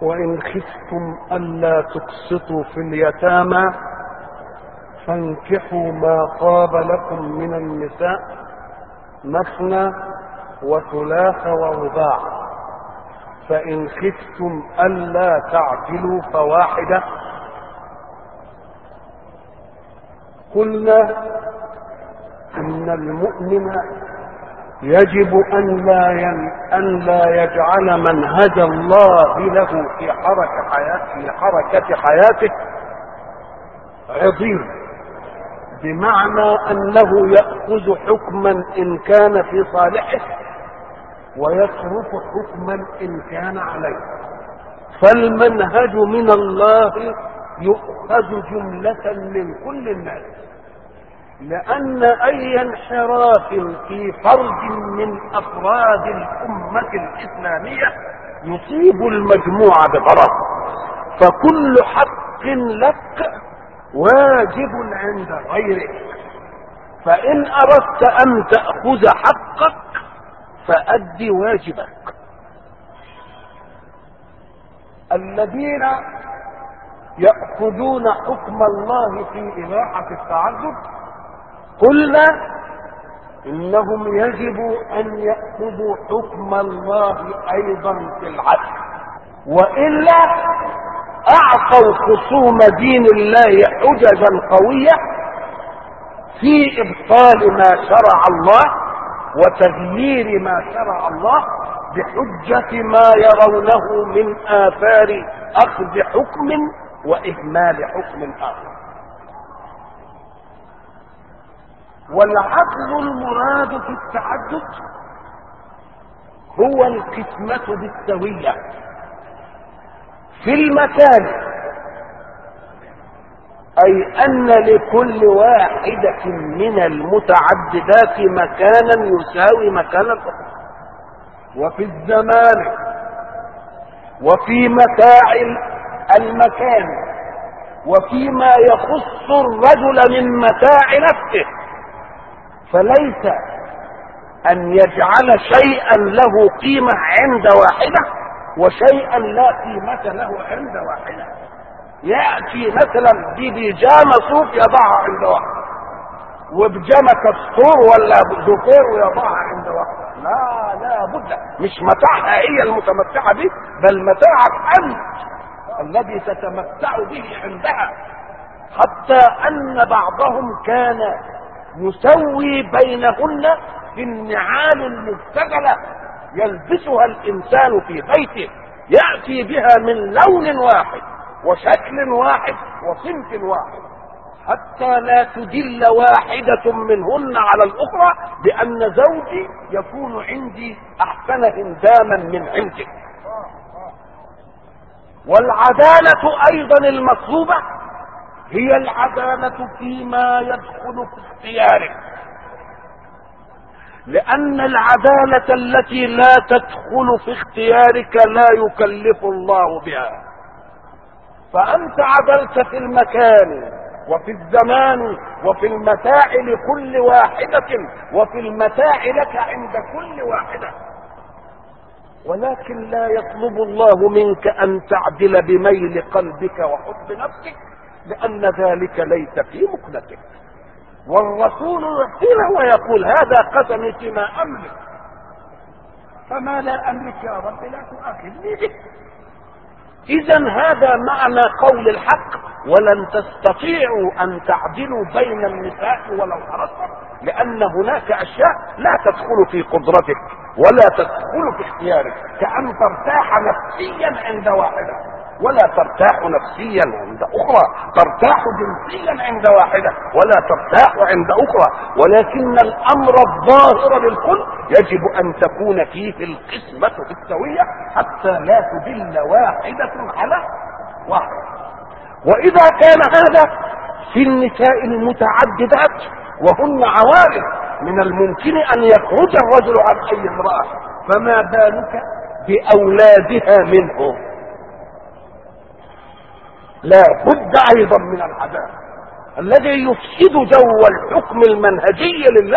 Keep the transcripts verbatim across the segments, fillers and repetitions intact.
وإن خفتم ألا تقسطوا في اليتامى فانكحوا ما طاب لكم من النساء مثنى وثلاث ورباع، فإن خفتم ألا تعدلوا فواحدة. قلنا إن المؤمن يجب أن لا أن لا يجعل منهج الله له في حركة حياته في حركة حياته عظيم، بمعنى أنه يأخذ حكما إن كان في صالحه ويترك حكما إن كان عليه. فالمنهج من الله يؤخذ جملة من كل الناس، لأن أي انحراف في فرد من أفراد الأمة الإسلامية يصيب المجموع بغرض، فكل حق لك واجب عند غيرك، فإن أردت أن تأخذ حقك فأد واجبك. الذين يأخذون حكم الله في إباحة التعدد قلنا إنهم يجب أن يأخذوا حكم الله أيضا في العدل، وإلا أعطوا خصوم دين الله حججا قوية في إبطال ما شرع الله وتغيير ما شرع الله بحجة ما يرونه من آثار أخذ حكم وإهمال حكم آخر. والعدل المراد في التعدد هو القسمة بالسوية في المكان، أي أن لكل واحدة من المتعددات مكانا يساوي مكان الأخرى، وفي الزمان وفي متاع المكان وفيما يخص الرجل من متاع نفسه. فليس أن يجعل شيئا له قيمة عند واحدة وشيئا لا قيمة له عند واحدة. يأتي مثلا ببيجامة صوف يضعها عند واحد، وبجامة كستور ولا زفير ويضعها عند واحد. لا لا بد، مش متاعها هي المتمتعة به، بل متاعك أنت الذي تتمتع به عندها. حتى أن بعضهم كان يسوي بينهن في النعال المبتذلة يلبسها الإنسان في بيته، يأتي بها من لون واحد وشكل واحد وصنف واحد، حتى لا تدل واحدة منهن على الأخرى بأن زوجي يكون عندي أحسن هنداما من عندك. والعدالة أيضا المطلوبة هي العدالة فيما يدخل في اختيارك، لأن العدالة التي لا تدخل في اختيارك لا يكلف الله بها. فأنت عدلت في المكان وفي الزمان وفي المتاع لكل واحدة وفي المتاع لك عند كل واحدة، ولكن لا يطلب الله منك أن تعدل بميل قلبك وحب نفسك، لأن ذلك ليس في مكنتك. والرسول يحسنه ويقول هذا قسمي فيما أملك، فما لا أملك يا رب لا تؤاخذني به. إذن هذا معنى قول الحق: ولن تستطيعوا أن تعدلوا بين النساء ولو أردتم، لأن هناك أشياء لا تدخل في قدرتك ولا تدخل في اختيارك، كأن ترتاح نفسيا عند واحدة ولا ترتاح نفسيا عند أخرى، ترتاح جنسيا عند واحدة ولا ترتاح عند أخرى، ولكن الأمر الظاهر للكل يجب أن تكون فيه القسمة بالسوية حتى لا تدل واحدة على واحدة. وإذا كان هذا في النساء المتعددات وهن عوارض من الممكن أن يخرج الرجل عن أي امرأة، فما بالك بأولادها منه؟ لا بد أيضا من العدالة. الذي يفسد جو الحكم المنهجي لله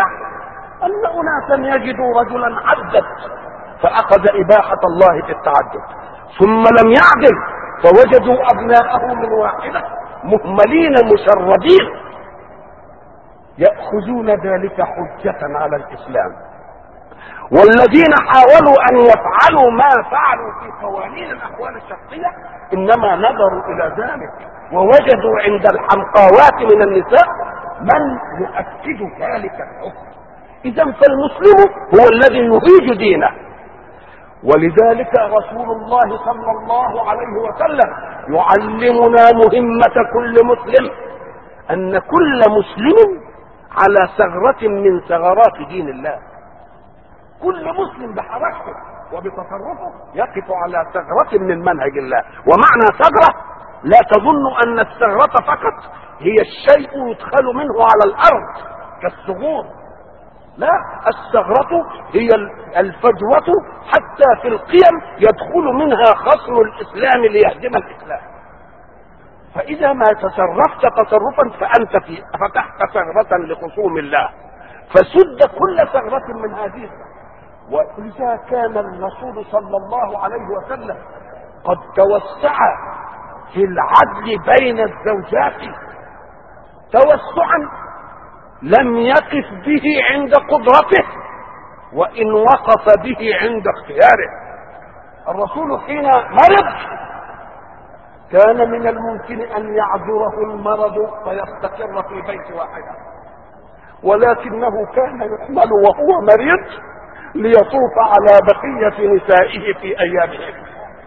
أن أناسا يجدوا رجلا عدد فأخذ إباحة الله في التعدد، ثم لم يعدل فوجدوا ابناءه من واحده مهملين مشردين ياخذون ذلك حجه على الاسلام. والذين حاولوا ان يفعلوا ما فعلوا في قوانين الاحوال الشخصيه انما نظروا الى ذلك ووجدوا عند الحمقاوات من النساء من يؤكد ذلك الحكم. اذا فالمسلم هو الذي يهيج دينه. ولذلك رسول الله صلى الله عليه وسلم يعلمنا مهمة كل مسلم، ان كل مسلم على ثغرة من ثغرات دين الله. كل مسلم بحركته وبتصرفه يقف على ثغرة من منهج الله. ومعنى ثغرة لا تظن ان الثغرة فقط هي الشيء يدخل منه على الارض كالثغور، لا، الثغرة هي الفجوة حتى في القيم يدخل منها خصم الاسلام ليهدم الاسلام. فاذا ما تصرفت تصرفا فانت في فتحت ثغرة لخصوم الله، فسد كل ثغرة من هذه. ولذا كان الرسول صلى الله عليه وسلم قد توسع في العدل بين الزوجات توسعا لم يقف به عند قدرته وان وقف به عند اختياره. الرسول حين مرض كان من الممكن ان يعذره المرض فيستقر في بيت واحده، ولكنه كان يحمل وهو مريض ليطوف على بقية نسائه في ايامهم.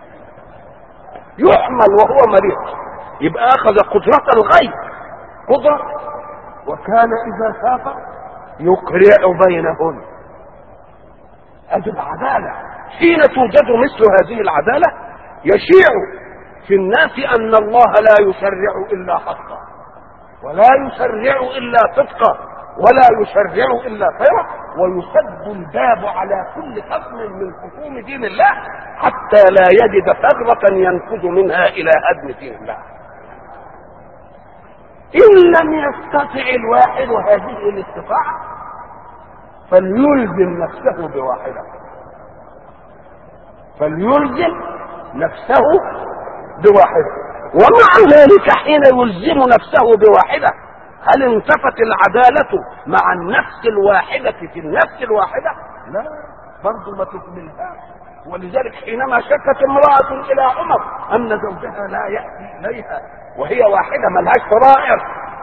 يحمل وهو مريض، يبقى اخذ قدرة الغيب قدرة. وكان اذا سافر يقرع بينهن. ادي العدالة. حين توجد مثل هذه العدالة يشيع في الناس ان الله لا يشرع الا حقا، ولا يشرع الا صدقا، ولا يشرع الا خيرا، ويسد الباب على كل خصم من خصوم دين الله حتى لا يجد ثغرة ينفذ منها الى هدم دين الله. ان لم يستطع الواحد هذه الاستطاعة فليلزم نفسه بواحدة، فليلزم نفسه بواحدة. ومع ذلك حين يلزم نفسه بواحدة هل انتفت العدالة مع النفس الواحدة في النفس الواحدة؟ لا، برضو ما تكملها. ولذلك حينما شكت امرأة الى عمر ان زوجها لا يأتي اليها وهي واحدة ملهاش فرائض،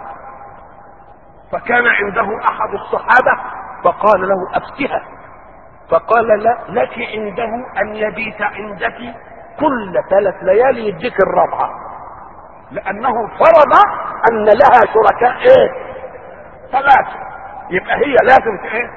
فكان عنده احد الصحابة فقال له افتها، فقال لا، لك عنده ان يبيت عندك كل ثلاث ليالي يديك الرابعة، لانه فرض ان لها شركاء ايه؟ ثلاثة، يبقى هي لازم ايه؟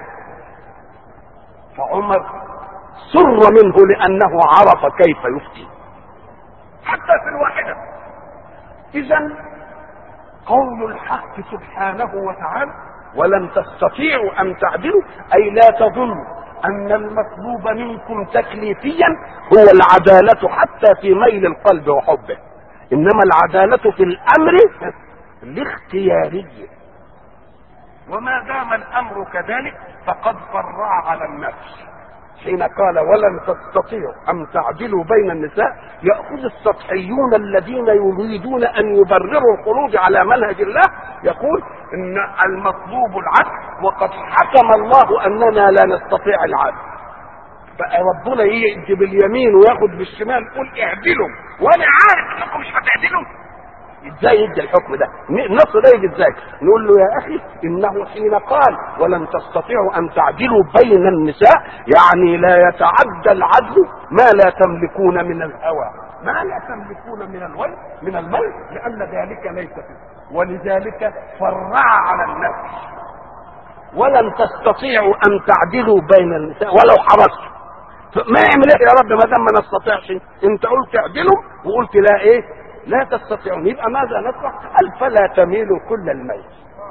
فعمر سر منه لانه عرف كيف يفتي حتى في الواحدة. اذا قول الحق سبحانه وتعالى ولن تستطيعوا ان تعدلوا، اي لا تظنوا ان المطلوب منكم تكليفيا هو العدالة حتى في ميل القلب وحبه، انما العدالة في الامر الاختياري. وما دام الامر كذلك فقد فرع على النفس. حين قال ولن تستطيعوا ان تعدلوا بين النساء يأخذ السطحيون الذين يريدون ان يبرروا الخروج على منهج الله يقول ان المطلوب العدل وقد حكم الله اننا لا نستطيع العدل، بقى ربنا يدي باليمين وياخد بالشمال يقول اعدلوا وانا عارف انكم مش هتعدلوا. ازاي يدي الحكم ده؟ النص ده يجي ازاي؟ نقول له يا اخي انه حين قال ولن تستطيعوا ان تعدلوا بين النساء يعني لا يتعدى العدل ما لا تملكون من الهوى، ما لا تملكون من الوي من الميل، لان ذلك ليس فيه. ولذلك فرع على النفس ولن تستطيعوا ان تعدلوا بين النساء ولو حرصتم. ما يعمل ايه يا رب ما دام ما نستطيعش؟ انت قلت اعدلوا وقلت لا ايه؟ لا تستطيعون، يبقى ماذا نصنع؟ قال فلا تميلوا كل الميل.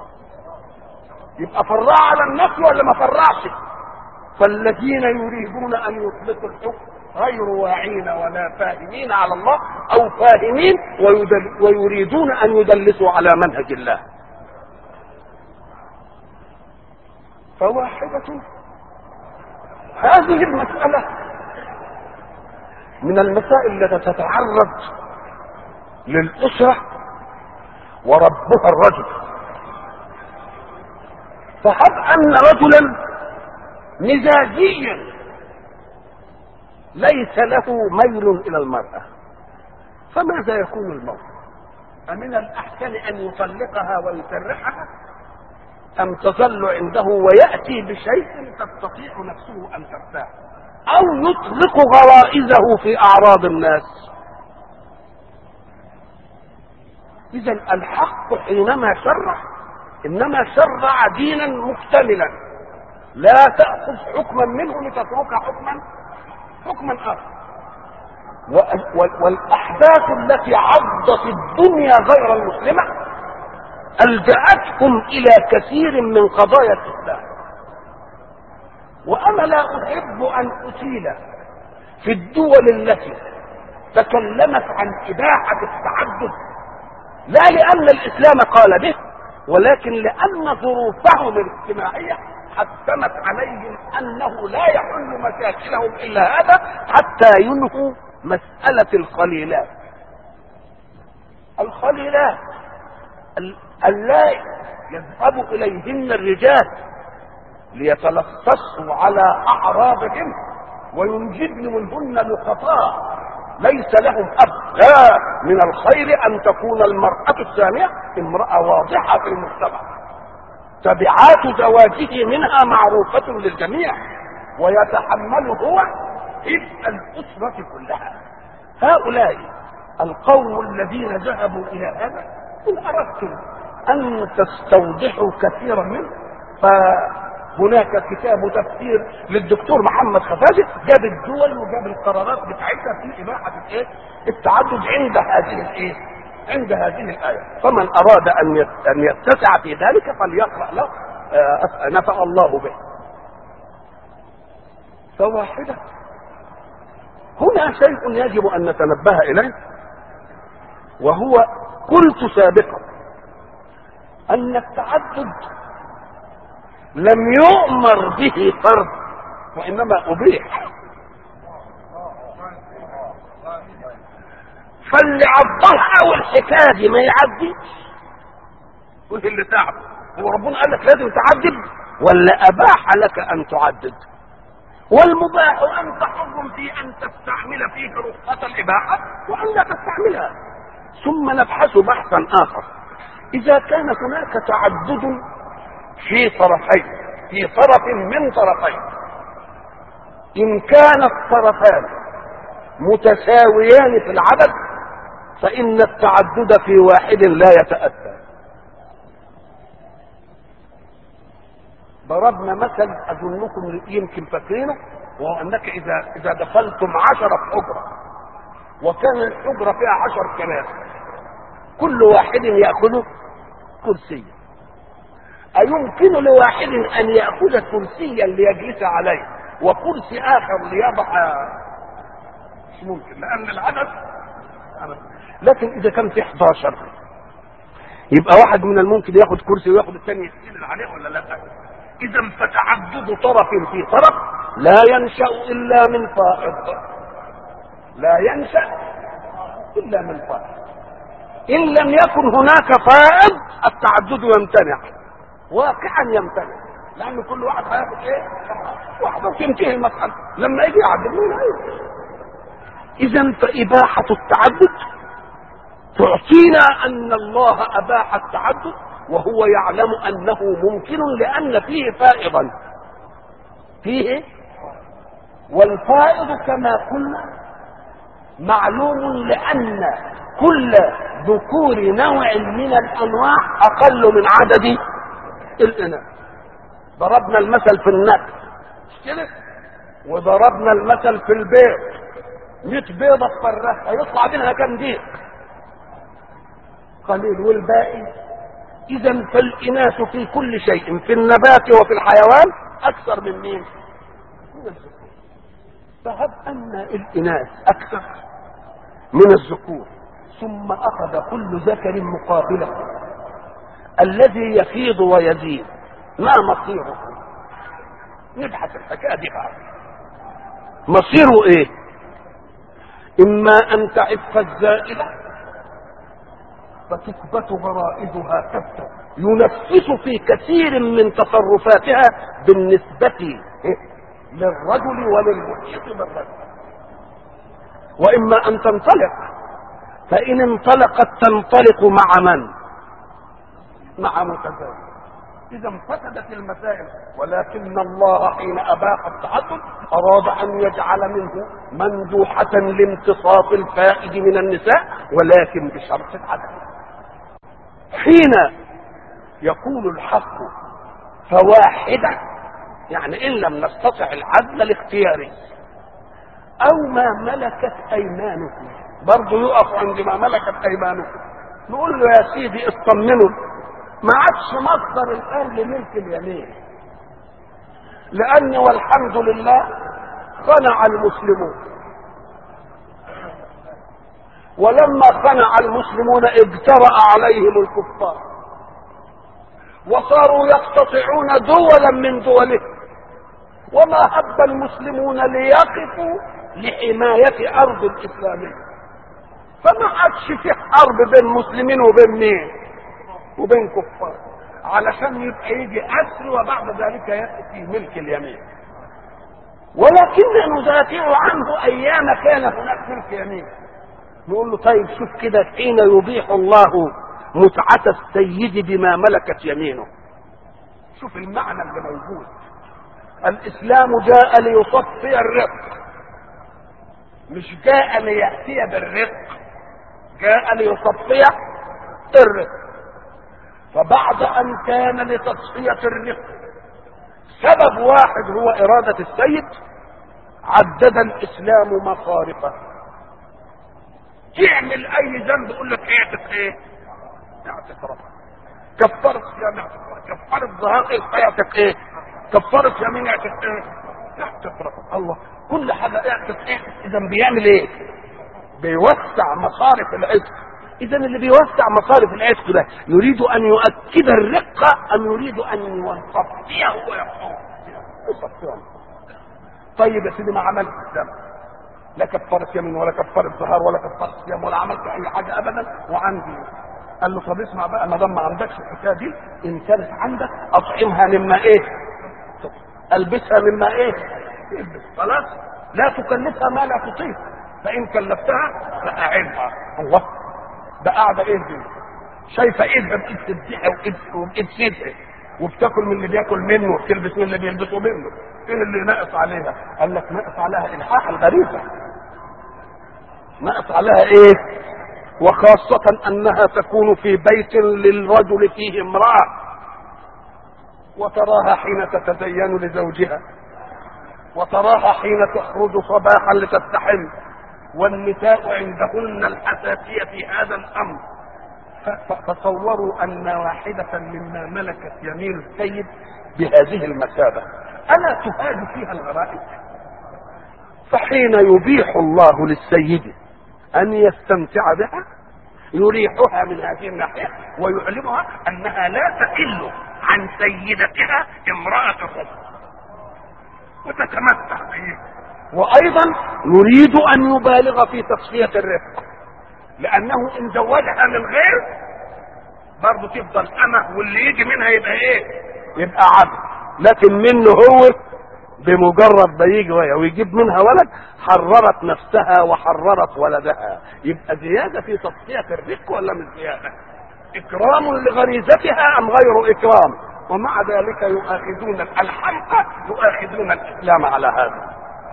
يبقى فرع على النفس ولا ما فرعش؟ فالذين يريدون ان يطلقوا الحكم غير واعين ولا فاهمين على الله او فاهمين ويدل ويريدون ان يدلسوا على منهج الله. فواحدة هذه المسألة من المسائل التي تتعرض للأسرة وربها الرجل. فهب أن رجلا مزاجيا ليس له ميل إلى المرأة، فماذا يكون الموقف؟ أمن الأحسن أن يطلقها ويسرحها، أم تظل عنده ويأتي بشيء تستطيع نفسه أن ترتاح، أو يطلق غرائزه في أعراض الناس؟ إذا الحق حينما شرع إنما شرع دينا مكتملا، لا تأخذ حكما منه لتترك حكما حكما آخر. والأحداث التي عضت الدنيا غير المسلمة ألجأتهم إلى كثير من قضايا الإسلام. وأنا لا أحب أن أطيل في الدول التي تكلمت عن إباحة التعدد، لا لأن الإسلام قال به، ولكن لأن ظروفهم الاجتماعية حتمت عليهم أنه لا يحل مشاكلهم إلا هذا حتى ينهوا مسألة الخليلات. الخليلات اللائي يذهب إليهن الرجال ليتلصصوا على أعراضهم وينجبن منهن لقطاء ليس لهم أب. لا، من الخير أن تكون المرأة الثانية امرأة واضحة في المجتمع، تبعات زواجه منها معروفة للجميع، ويتحمل هو حفظ الأسرة كلها. هؤلاء القوم الذين ذهبوا إلى هذا، إن أردتم أن تستوضحوا كثيرا منه فهناك كتاب تفسير للدكتور محمد خفاجي جاب الدول وجاب القرارات بتاعتها في إباحة الإيه؟ التعدد عند هذه الإيه؟ عند هذه الآية. فمن أراد أن أن يتسع في ذلك فليقرأ له آه نفع الله به. فواحدة هنا شيء يجب أن نتنبه إليه، وهو قلت سابقا أن التعدد لم يؤمر به فرض وإنما أبيح. فاللي عضلها أول حكاية ما يعديش، قلت اللي تعب هو ربنا قال لك لازم تعدد ولا أباح لك أن تعدد؟ والمباح أنت حر في أن تستعمل فيه رخصة الإباحة وأن لا تستعملها. ثم نبحث بحثا آخر، إذا كان هناك تعدد في طرفين، في طرف من طرفين، إن كان الطرفان متساويان في العدد فإن التعدد في واحد لا يتأتى. ضربنا مثل أظنكم يمكن فاكرينه، وهو أنك إذا إذا دخلتم عشرة في حجرة وكان الحجرة فيها عشر كراسي كل واحد يأخذ كرسيا، أيمكن لواحد أن يأخذ كرسيا ليجلس عليه وكرسي آخر ليضع؟ مش ممكن، لأن العدد. لكن إذا كان في إحداشر يبقى واحد من الممكن ياخذ كرسي وياخذ الثاني يستند عليه ولا لا؟ إذا فتعدد طرف في طرف لا ينشأ إلا من فائض، لا ينشأ إلا من فائض. إن لم يكن هناك فائض التعدد يمتنع، واقعا يمتنع، لأن كل واحد هياخد إيه؟ واحدة وتنتهي المسألة لما يجي يعدد من هاي. إذا فإباحة التعدد تعطينا أن الله أباح التعدد وهو يعلم أنه ممكن لأن فيه فائضا فيه، والفائض كما قلنا معلوم لأن كل ذكور نوع من الأنواع أقل من عدد الإناث. ضربنا المثل في النقل كده، وضربنا المثل في البيض، مئة بيضة تفرخها يطلع منها كم ديك؟ قليل، والباقي. إذا فالإناث في كل شيء، في النبات وفي الحيوان أكثر من مين؟ من الذكور. فهب أن الإناث أكثر من الذكور، ثم أخذ كل ذكر مقابله، الذي يفيض ويزيد ما مصيره؟ نبحث الحكاية دي بقى، مصيره إيه؟ إما أن تعف الزائلة فتكبت غرائزها كبتا ينفس في كثير من تصرفاتها بالنسبة للرجل وللمحيط بالرجل. وإما أن تنطلق، فإن انطلقت تنطلق مع من؟ مع متزاوج. إذا فسدت المسائل. ولكن الله حين أباح التعدد أراد أن يجعل منه مندوحة لامتصاص الفائد من النساء، ولكن بشرط العدل. حين يقول الحق فواحدة، يعني إن لم نستطع العدل الاختياري أو ما ملكت أيمانكم، برضه يقف عند ما ملكت أيمانكم. نقول له يا سيدي اطمنوا، ما عادش مصدر الآن لملك اليمين، لأن والحمد لله خنع المسلمون، ولما خنع المسلمون اجترأ عليهم الكفار وصاروا يقتطعون دولا من دولهم، وما هب المسلمون ليقفوا لحماية أرض الإسلامية، فما عادش في حرب بين مسلمين وبين مين؟ وبين كفار، علشان يبقى يجي أسر وبعد ذلك يأتي ملك اليمين. ولكن ندافع عنه أيام كان هناك ملك يمين. نقول له طيب شوف كده، حين يبيح الله متعة السيد بما ملكت يمينه، شوف المعنى اللي موجود. الإسلام جاء ليصفي الرق، مش جاء ليأتي بالرق، جاء ليصفي الرق. فبعد أن كان لتصفية الرق سبب واحد هو إرادة السيد، عدد الإسلام مصارفه. تعمل أي ذنب يقول لك اعتق ايه؟ اعتق ربك. كفرت صيام اعتق ربك، كفرت ظهار اعتق ايه؟ كفرت يمين اعتق ايه؟ اعتق ربك. الله كل حاجة اعتق ايه؟ إذا بيعمل ايه؟ بيوسع مصارف العتق. إذا اللي بيوسع مصارف العتق ده يريد أن يؤكد الرقة أم يريد أن يصفيه ويحفظه؟ يصفيه. طيب يا سيدي ما عملت الذنب، لا كفرت يمين ولا كفرت ظهار ولا كفرت صيام ولا عملت اي حاجه ابدا، وعندي. قال له طب اسمع بقى، ما دام ما عندكش الحكايه دي، ان كانت عندك اطعمها مما ايه؟ البسها مما ايه؟ البس. خلاص لا تكلفها ما لا تطيق، فان كلفتها فاعلها. الله ده قاعده ايه دي؟ شايفه ايدها بايد تذبحها وبايد سيدها، وبتاكل من اللي بياكل منه وبتلبس من اللي بيلبسوا منه. ايه اللي ناقص عليها؟ قال لك ناقص عليها الحاح الغريزه، ناقص عليها ايه؟ وخاصة انها تكون في بيت للرجل فيه امرأة، وتراها حين تتزين لزوجها، وتراها حين تخرج صباحا لتستحم، والنساء عندهن الحساسية في هذا الامر. فتصوروا ان واحدة مما ملكت يمين السيد بهذه المثابة ألا تهاج فيها الغرائز؟ فحين يبيح الله للسيد أن يستمتع بها يريحها من هذه الناحية ويعلمها أنها لا تقل عن سيدتها امرأة الرجل وتتمتع به. وأيضا يريد أن يبالغ في تصفية الرفق، لأنه إن زوجها من غير برضه تفضل أمه، واللي يجي منها يبقى إيه؟ يبقى عبد. لكن منه هو بمجرد ما يجي ويجيب منها ولد حررت نفسها وحررت ولدها. يبقى زيادة في تصفية الرق ولا مش زيادة؟ إكرام لغريزتها أم غير إكرام؟ ومع ذلك يؤاخذون الحمقى، يؤاخذون الإسلام على هذا.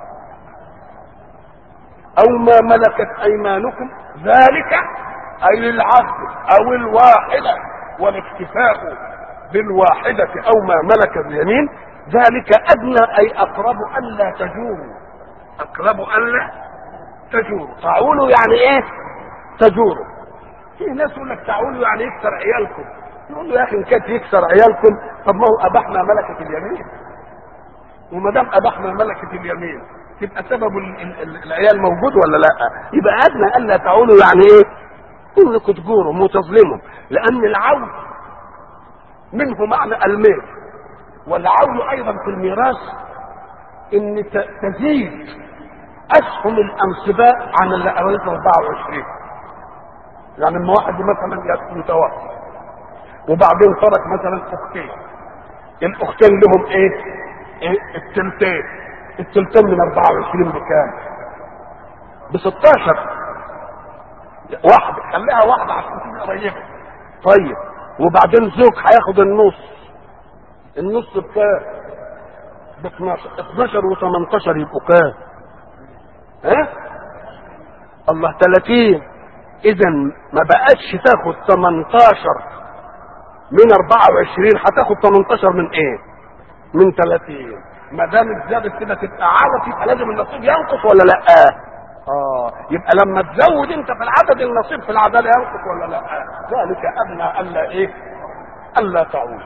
أو ما ملكت أيمانكم ذلك أي العبد أو الواحدة، والاكتفاء بالواحدة أو ما ملك اليمين ذلك أدنى أي أقرب ألا تجوروا. أقرب ألا تجوروا. تعولوا يعني إيه؟ تجوروا. في ناس يقول لك تعولوا يعني يكسر عيالكم. يقول له يا أخي إن كانت يكسر عيالكم طب ما هو أباحنا ملكة اليمين، وما دام أباحنا ملكة اليمين تبقى سبب العيال موجود ولا لا؟ يبقى أدنى ألا تعولوا يعني إيه؟ إنكم تجوروا متظلموا، لأن العول منه معنى الميل، والعول ايضا في الميراث ان تزيد اسهم الانصباء عن اللي قريته أربعة وعشرين. يعني لما واحد مثلا يتوفى وبعدين ترك مثلا اختين، الاختين لهم ايه؟ ايه التلتين، التلتين من أربعة وعشرين بكام؟ ب ستاشر. واحده خليها واحده عشان تبقى قريبه. طيب وبعدين زوج هياخد النص، النص بكام؟ ب اتناشر. اتناشر وتمنتاشر يبقوا كام؟ ها؟ الله تلاتين. اذا ما بقتش تاخد تمنتاشر من أربعة وعشرين، هتاخد تمنتاشر من ايه؟ من تلاتين. ما دام اتزادت كده تبقى عدد، يبقى لازم النصيب ينقص ولا لا؟ اه يبقى لما تزود انت في العدد النصيب في العداله ينقص ولا لا؟ ذلك ادنى الا ايه؟ الا تعود.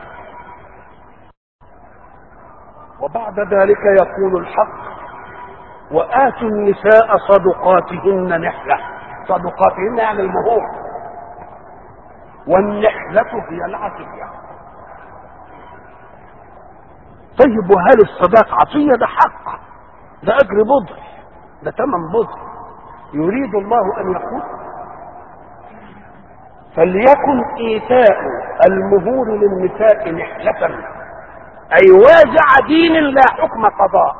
وبعد ذلك يقول الحق: وآتوا النساء صدقاتهن نحلة. صدقاتهن يعني المهور، والنحلة هي العطية. طيب وهل الصداق عطية؟ ده حق، ده أجر بضع، ده ثمن بضع. يريد الله أن يقول: فليكن إيتاء المهور للنساء نحلة، أي وازع دين لا حكم قضاء.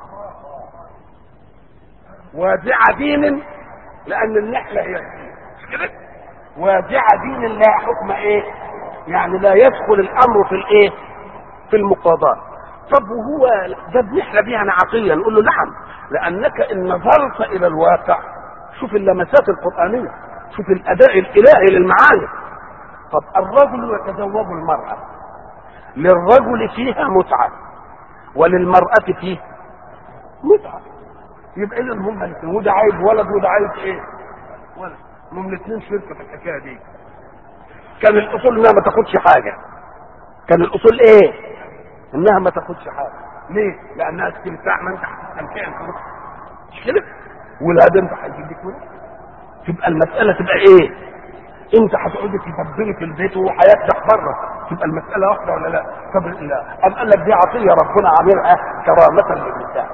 وازع دين لأن النحلة هي كده، وازع دين لا حكم ايه؟ يعني لا يدخل الأمر في الايه؟ في المقاضاة. طب وهو ده بنحلة بيها يعني عطية؟ نقول له نعم، لأنك إن نظرت إلى الواقع شوف اللمسات القرآنية، شوف الأداء الإلهي للمعاني. طب الرجل يتزوج المرأة، للرجل فيها متعة وللمرأة فيه متعة، يبقى إذا هم الاثنين، وده عايز ولد وده عايز إيه؟ ولد. هم الاثنين شركة في الحكاية دي. كان الأصول إنها ما تاخدش حاجة، كان الأصول إيه؟ إنها ما تاخدش حاجة. ليه؟ لأنها استمتاع، ما أنت هتستمتع أنت مش كده؟ ولاد أنت هيجيب لك ولاد، تبقى المسألة تبقى إيه؟ أنت هتقعدي تدبري في البيت وهو هيفتح بره، تبقى المسألة واحدة ولا لا؟ طب لا، أم قال لك دي عطية ربنا عاملها كرامة للنساء.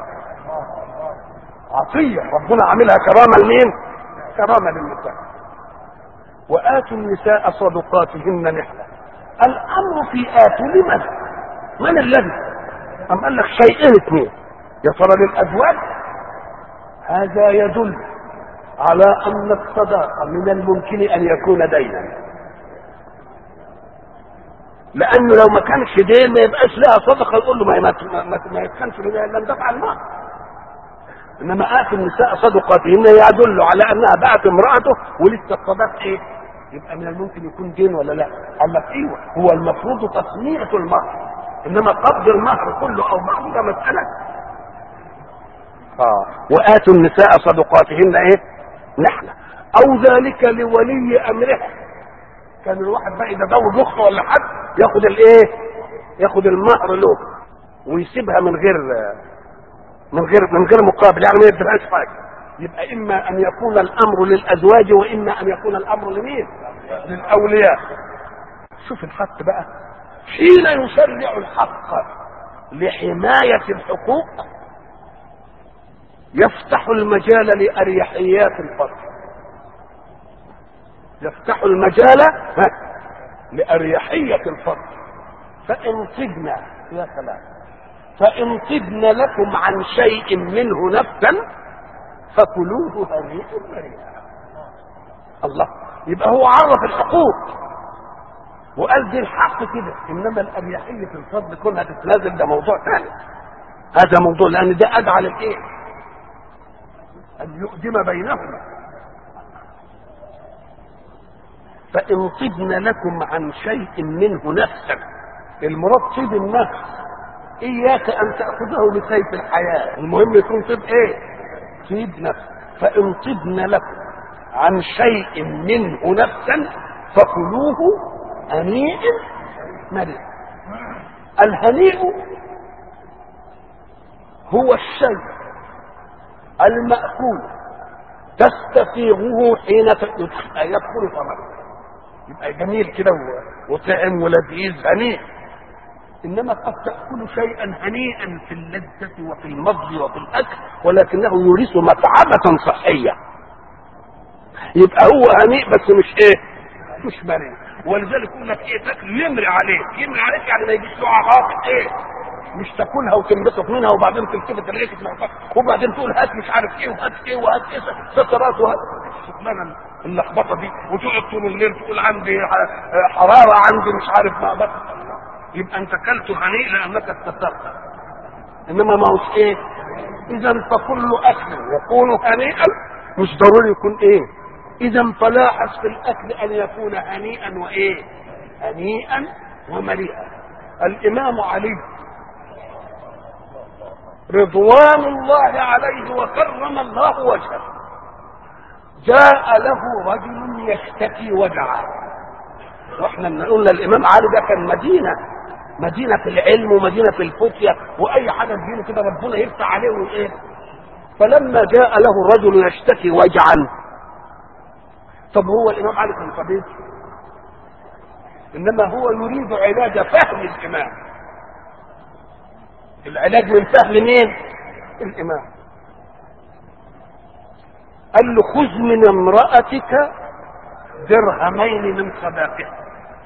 عطية ربنا عاملها كرامة لمين؟ كرامة للنساء. وآتوا النساء صدقاتهن نحلة. الأمر في آتوا لمن؟ من الذي؟ أم قال لك شيئين اثنين، يا ترى للأزواج؟ هذا يدل على أن الصداقة من الممكن أن يكون دينا، لأنه لو ما كانش دين ما يبقاش لها صدقة، يقول له ما ما ما يتخنش منها إلا ندفع المال. إنما آتوا النساء صدقاتهن يدل على أنها باعت امرأته ولسه الصداق إيه؟ يبقى من الممكن يكون دين ولا لا؟ قال لك ايوه، هو المفروض تصنيع المهر، انما قبض المهر كله او بعضه ده مساله. اه واتوا النساء صدقاتهن ايه؟ نحله، او ذلك لولي امرها. كان الواحد بقى اذا زوج اخته ولا حد ياخد الايه؟ ياخد المهر له ويسيبها من غير من غير من غير مقابل، يعني ما يدفعش حاجه. يبقى اما ان يكون الامر للازواج واما ان يكون الامر لمين؟ للاولياء. شوف الحق بقى، حين يشرع الحق لحماية الحقوق يفتح المجال لأريحيات الفرد، يفتح المجال لأريحية الفرد. فإن طبنا يا سلام، فإن طبن لكم عن شيء منه نفسا فكلوه هنيئا مريئا. الله، يبقى هو عرف الحقوق وقال دي الحق كده، انما الاريحيه في الفضل كونها تتنازل ده موضوع ثاني. هذا موضوع لان ده ادعى للايه؟ ان يقدم بينهما. فان طبن لكم عن شيء منه نفسا، المراد طيب النفس، اياك ان تاخذه بسيف الحياه، المهم يكون طيب ايه؟ طيب نفس. فان طبن لكم عن شيء منه نفسا فكلوه هنيء مريء. الهنيء هو الشيء المأكول تستفيغه حين يدخل فمك، يبقى جميل كده وطعم ولذيذ هنيء. انما قد تاكل شيئا هنيئا في اللذه وفي المضغ وفي الاكل، ولكنه يورث متعبه صحيه. يبقى هو هنيء بس مش ايه؟ مش مريء. ولذلك يقول لك ايه؟ تاكل يمري عليك، يمري عليك يعني ما يجيش له عواقب ايه؟ مش تاكلها وتنبسط منها وبعدين تلتفت تلاقيك وبعدين تقول هات مش عارف ايه وهات ايه وهات ايه سترات وهات الشغلانه اللخبطه دي، وتقعد طول الليل تقول عندي حراره عندي مش عارف ما بس. يبقى انت كلت هنيء لانك استثرت، انما ما هوش ايه؟ اذا فكل اكل يكون هنيئا مش ضروري يكون ايه؟ اذا فلاحظ في الاكل ان يكون هنيئا وايه؟ هنيئا ومليئا. الامام علي رضوان الله عليه وكرم الله وجهه جاء له رجل يشتكي وجعه. واحنا قلنا الامام علي ده كان مدينه مدينه في العلم ومدينه في الفتية، واي حاجه تجيله كده ربنا يفتح عليه وايه. فلما جاء له الرجل يشتكي وجعا، طب هو الامام علي كان طبيب؟ انما هو يريد علاج فهم الامام. العلاج من فهم مين؟ الامام. قال له خذ من امرأتك درهمين من صداقها.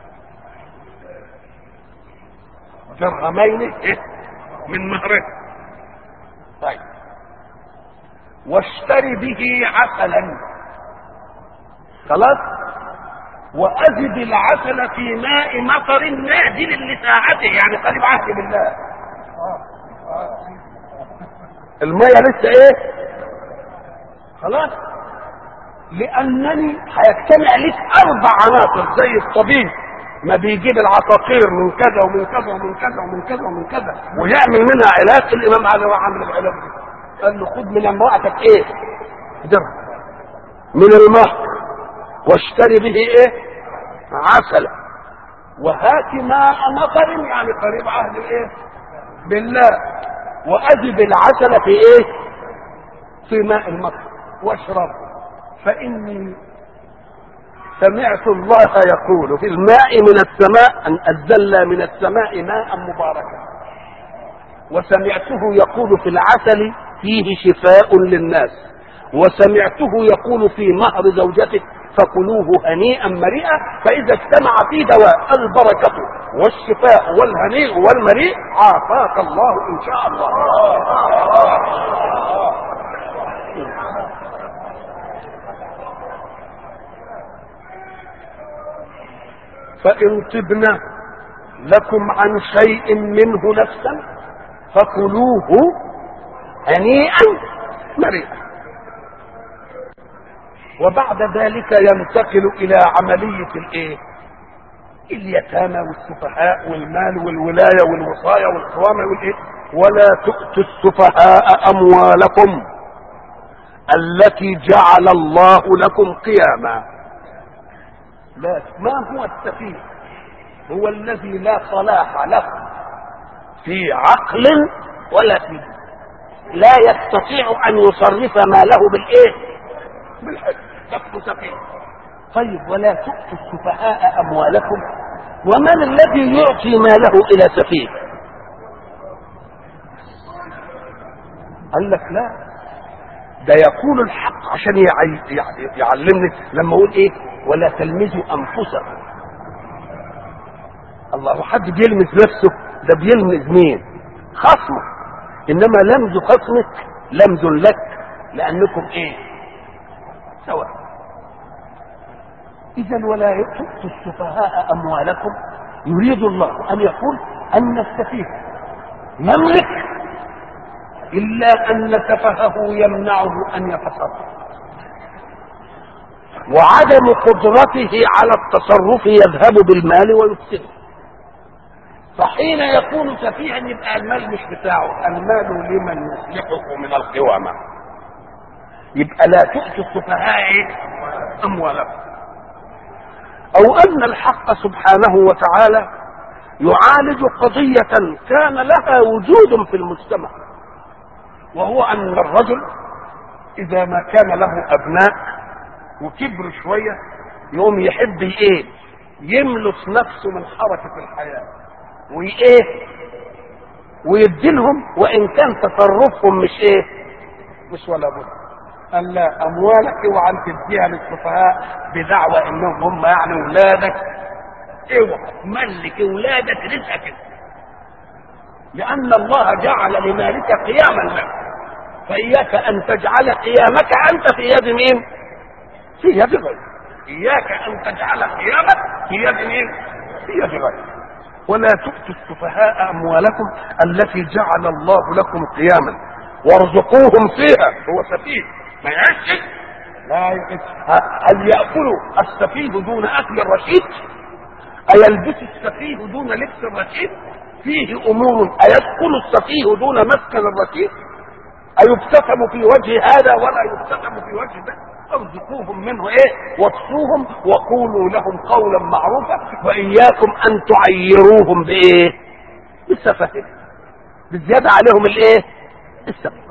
درهمين إيه؟ من مهرها. طيب واشتري به عسلا، خلاص، وأزد العسل في ماء مطر نازل لساعته، يعني قريب عهد بالله. المية لسه ايه؟ خلاص، لأنني هيجتمع لك أربع عناصر زي الطبيب ما بيجيب العقاقير من كذا ومن كذا ومن كذا ومن كذا ومن كذا ويعمل منها علاج. الإمام علي راح عامل العلاج دي، قال له خد من امرأتك ايه؟ درهم من المهر، واشتري به ايه؟ عسل، وهات ماء مطر يعني قريب عهد ايه؟ بالله، وأذب العسل في ايه؟ في ماء المطر واشرب، فإني سمعت الله يقول في الماء من السماء أن أنزلنا من السماء ماء مباركا، وسمعته يقول في العسل فيه شفاء للناس، وسمعته يقول في مهر زوجته فكلوه هنيئا مريئا. فإذا اجتمع فيه دواء البركة والشفاء والهنيء والمريء عافاك الله إن شاء الله. فإن طبن لكم عن شيء منه نفسا فكلوه هنيئا مريئا. وبعد ذلك ينتقل إلى عملية الايه؟ اليتامى والسفهاء والمال والولاية والوصاية والقوامة والايه؟ ولا تؤتوا السفهاء أموالكم التي جعل الله لكم قياما. لا، ما هو السفيه؟ هو الذي لا صلاح له في عقل ولا في دين، لا يستطيع ان يصرف ماله بالايه؟ بالحج، ده سفيه. طيب ولا تؤتوا السفهاء اموالكم، ومن الذي يعطي ماله الى سفيه؟ قال لك لا، ده يقول الحق عشان يعلمني لما اقول ايه؟ ولا تلمزوا انفسكم. الله، حد بيلمز نفسه؟ ده بيلمز مين؟ خصمه. انما لمز خصمك لمز لك، لانكم ايه؟ سواء. اذا ولا تؤتوا السفهاء اموالكم، يريد الله ان يقول ان السفيه يملك الا ان سفهه يمنعه ان يتصرف، وعدم قدرته على التصرف يذهب بالمال ويفسده. فحين يكون سفيها يبقى المال مش بتاعه، المال لمن يصلحه من القوامة. يبقى لا تؤتوا السفهاء اموالكم. او ان الحق سبحانه وتعالى يعالج قضية كان لها وجود في المجتمع، وهو ان الرجل اذا ما كان له ابناء وكبر شوية يقوم يحب ايه؟ يملص نفسه من حركة الحياة، وايه ويديلهم وان كان تصرفهم مش ايه مش ولا بد. قال لا، اموالك اوعى تديها للسفهاء بدعوى انهم هم يعني اولادك، اوعى تملك اولادك رزقك، لان الله جعل لمالك قياما لك، فاياك ان تجعل قيامك انت في يد مين؟ في يد غيرك. اياك ان تجعل قيامك في يد مين؟ في يد غيرك. ولا تؤتوا السفهاء اموالكم التي جعل الله لكم قياما وارزقوهم فيها. هو سفيه ما يعيش؟ لا يعيش. هل ياكل السفيه دون اكل الرشيد؟ ايلبس السفيه دون لبس الرشيد؟ فيه امور. ايدخل السفيه دون مسكن الرشيد؟ ايبتسم في وجه هذا ولا يبتسم في وجه ده؟ ارزقوهم منه ايه واكسوهم وقولوا لهم قولا معروفا، واياكم ان تعيروهم بايه؟ بالسفه، بالزياده عليهم الايه؟ السفه.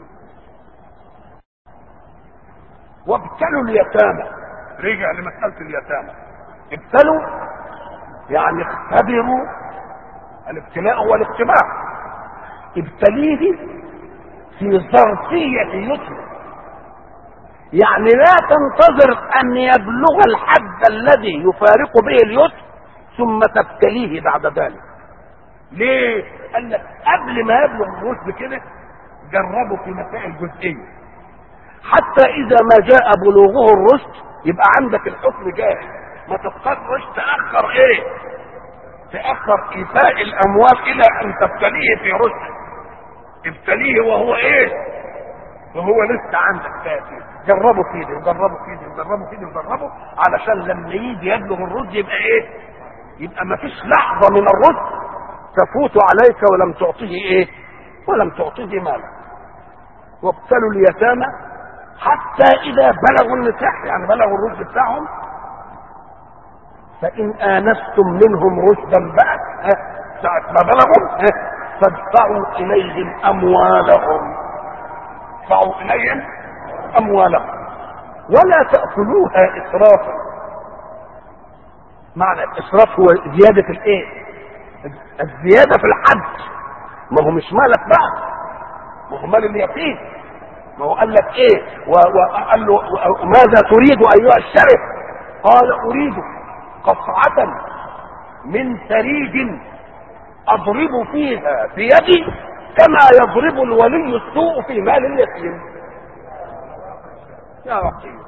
وابتلوا اليتامى. رجع لمساله اليتامى. ابتلوا يعني اختبروا. الابتلاء هو الاختبار. ابتليه في ظرفيه يتم، يعني لا تنتظر ان يبلغ الحد الذي يفارق به اليتم ثم تبتليه بعد ذلك. ليه؟ قال لك قبل ما يبلغ الرشد كده جربوا في مسائل جزئيه، حتى اذا ما جاء بلوغه الرشد يبقى عندك الحكم جاهز، ما تضطرش تاخر ايه؟ تاخر ايفاء الاموال الى ان تبتليه في رشد. ابتليه وهو ايه؟ وهو لسه عندك تأثير. جربوا كده وجربوا كده وجربوا كده وجربوا علشان لما يجي يبلغ الرشد يبقى ايه؟ يبقى ما فيش لحظه من الرشد تفوت عليك ولم تعطيه ايه؟ ولم تعطيه مالا. وابتلوا اليتامى حتى اذا بلغوا النكاح، يعني بلغوا الرشد بتاعهم، فان انستم منهم رشدا بقى ساعه ما بلغوا فادفعوا اليهم اموالهم. ادفعوا اليهم اموالهم ولا تاكلوها اسرافا. معنى الاسراف هو زياده الايه؟ الزياده في الحد. ما هو مش مالك بقى، ما هو مال اليتيم. ما هو قال لك ايه؟ وقال له ماذا تريد ايها الشرف؟ قال اريد قطعه من ثريد اضرب فيها بيدي كما يضرب الولي السوء في مال اليتيم. يا رقيب،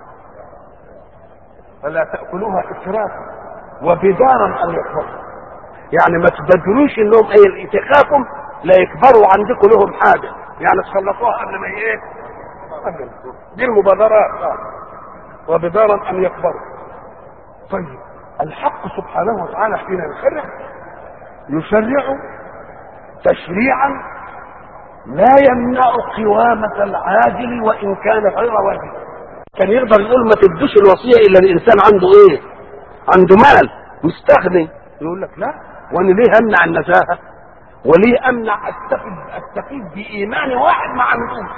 فلا تاكلوها اسرافا وبدارا ان يكبروا. يعني ما تبدلوش انهم ايه تخافوا لا يكبروا عندكم لهم حاجه، يعني تخلصوها قبل ما ايه؟ قبل دي المبادرات. آه. وبدارا ان يكبروا. طيب الحق سبحانه وتعالى حين يشرع يشرع تشريعا لا يمنع قوامة العاجل وان كان غير واجب. كان يقدر يقول ما تدوش الوصيه الا الانسان عنده ايه؟ عنده مال مستغني. يقول لك لا، وانا ليه امنع النزاهه؟ وليه امنع استفيد استفيد بايمان واحد ما عندوش؟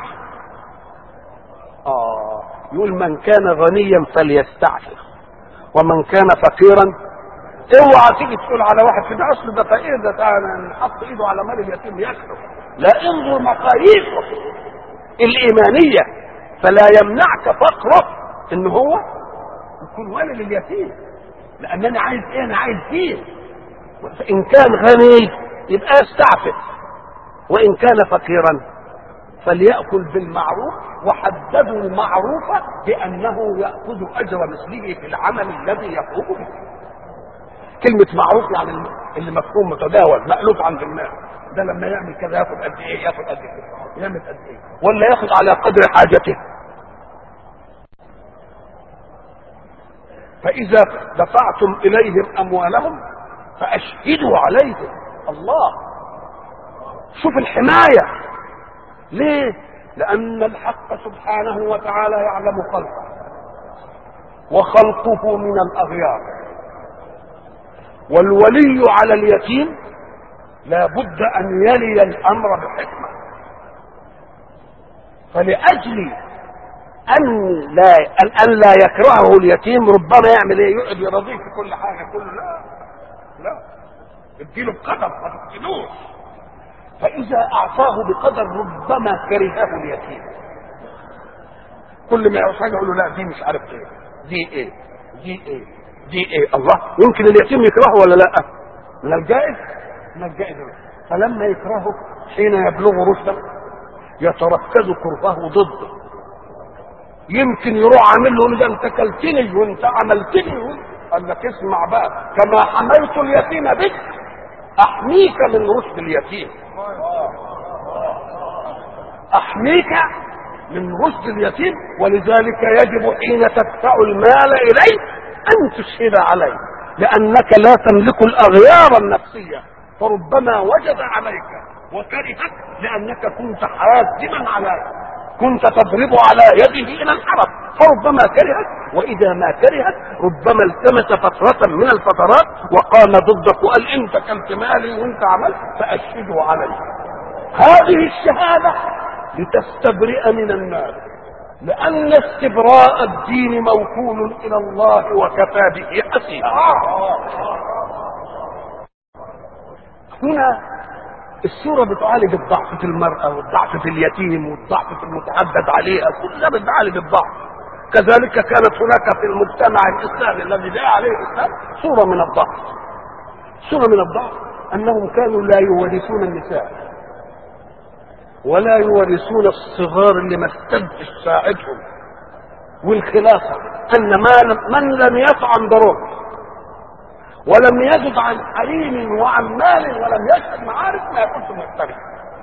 اه يقول من كان غنيا فليستعفف ومن كان فقيرا. اوعى تيجي تقول على واحد كده اصل ده فقير ده تعالى حط ايده على مال اليتيم يكره. لا، انظر مقاييسه الايمانيه، فلا يمنعك فقره ان هو يكون ولي لليتيم، لان انا عايز ايه؟ انا عايز فيه. فان كان غني يبقى يستعفف، وان كان فقيرا فليأكل بالمعروف. وحددوا المعروف بانه يأخذ اجر مثله في العمل الذي يقوم به. كلمة معروف يعني اللي مفهوم متداول مألوف عند الناس. ده لما يعمل كذا ياخد قد ايه؟ ياخد قد ايه؟ يعمل قد ايه؟ ولا ياخد على قدر حاجته. فإذا دفعتم إليهم أموالهم فأشهدوا عليهم. الله، شوف الحماية. ليه؟ لأن الحق سبحانه وتعالى يعلم خلقه، وخلقه من الأغيار، والولي على اليتيم لا بد أن يلي الأمر بحكمة. فلأجل أن لا أن لا يكرهه اليتيم ربما يعمل إيه؟ يقعد يرضيه في كل حاجة كله. لا لا، اديله بقدر ما تقتلوش. فاذا اعطاه بقدر ربما كرهه اليتيم، كل ما يعوز حاجه يقول له لا دي مش عارف ايه، دي ايه دي ايه دي ايه. الله، يمكن اليتيم يكرهه ولا لا؟ من الجائز من الجائز. فلما يكرهه حين يبلغ رشده يتركز كرهه ضده، يمكن يروح عامل له ده انت كلتني وانت عملتني. قال لك اسمع بقى، كما حميت اليتيم بك احميك من رشد اليتيم، احميك من رشد اليتيم. ولذلك يجب حين تدفع المال اليه ان تشهد عليه، لانك لا تملك الاغيار النفسيه، فربما وجد عليك وكرهك لانك كنت حازما عليه، كنت تضرب على يده الى الحرب، فربما كرهك. واذا ما كرهك ربما التمس فترة من الفترات وقام ضدك وقال انت كلت مالي وانت عملت فاشهده عليه. هذه الشهادة لتستبرئ من النار، لان استبراء الدين موكول الى الله وكفى به حسيبا. هنا السورة بتعالج الضعف في المرأة والضعف في اليتيم والضعف في المتعدد عليها، كلها بتعالج الضعف. كذلك كانت هناك في المجتمع الإسلامي الذي جاء عليه الإسلام صورة من الضعف. صورة من الضعف أنهم كانوا لا يورثون النساء ولا يورثون الصغار اللي ما استدش ساعدهم، والخلاصة أن من لم يطعم ضروري ولم يجد عن حريم وعن مال ولم يشهد معارف ما يكونش مختلف،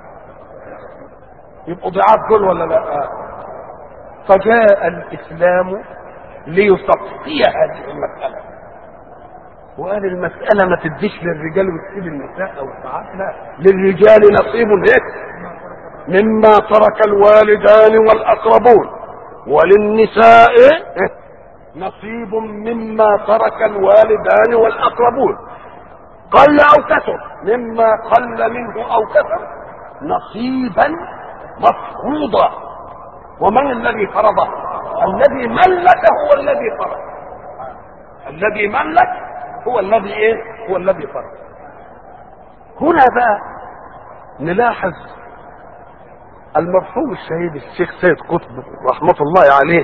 يبقوا ضعاف دول ولا لا؟ فجاء الاسلام ليصفي هذه المساله، وقال المساله ما تديش للرجال وتسيب النساء او الساعات، لا، للرجال نصيب ايه مما ترك الوالدان والاقربون، وللنساء نصيب مما ترك الوالدان والاقربون، قل او كثر، مما قل منه او كثر نصيبا مفروضا. ومن الذي فرضه؟ الذي ملك هو الذي فرض، الذي ملك هو الذي ايه هو الذي فرض. هنا بقى نلاحظ المرحوم الشهيد الشيخ سيد قطب رحمه الله عليه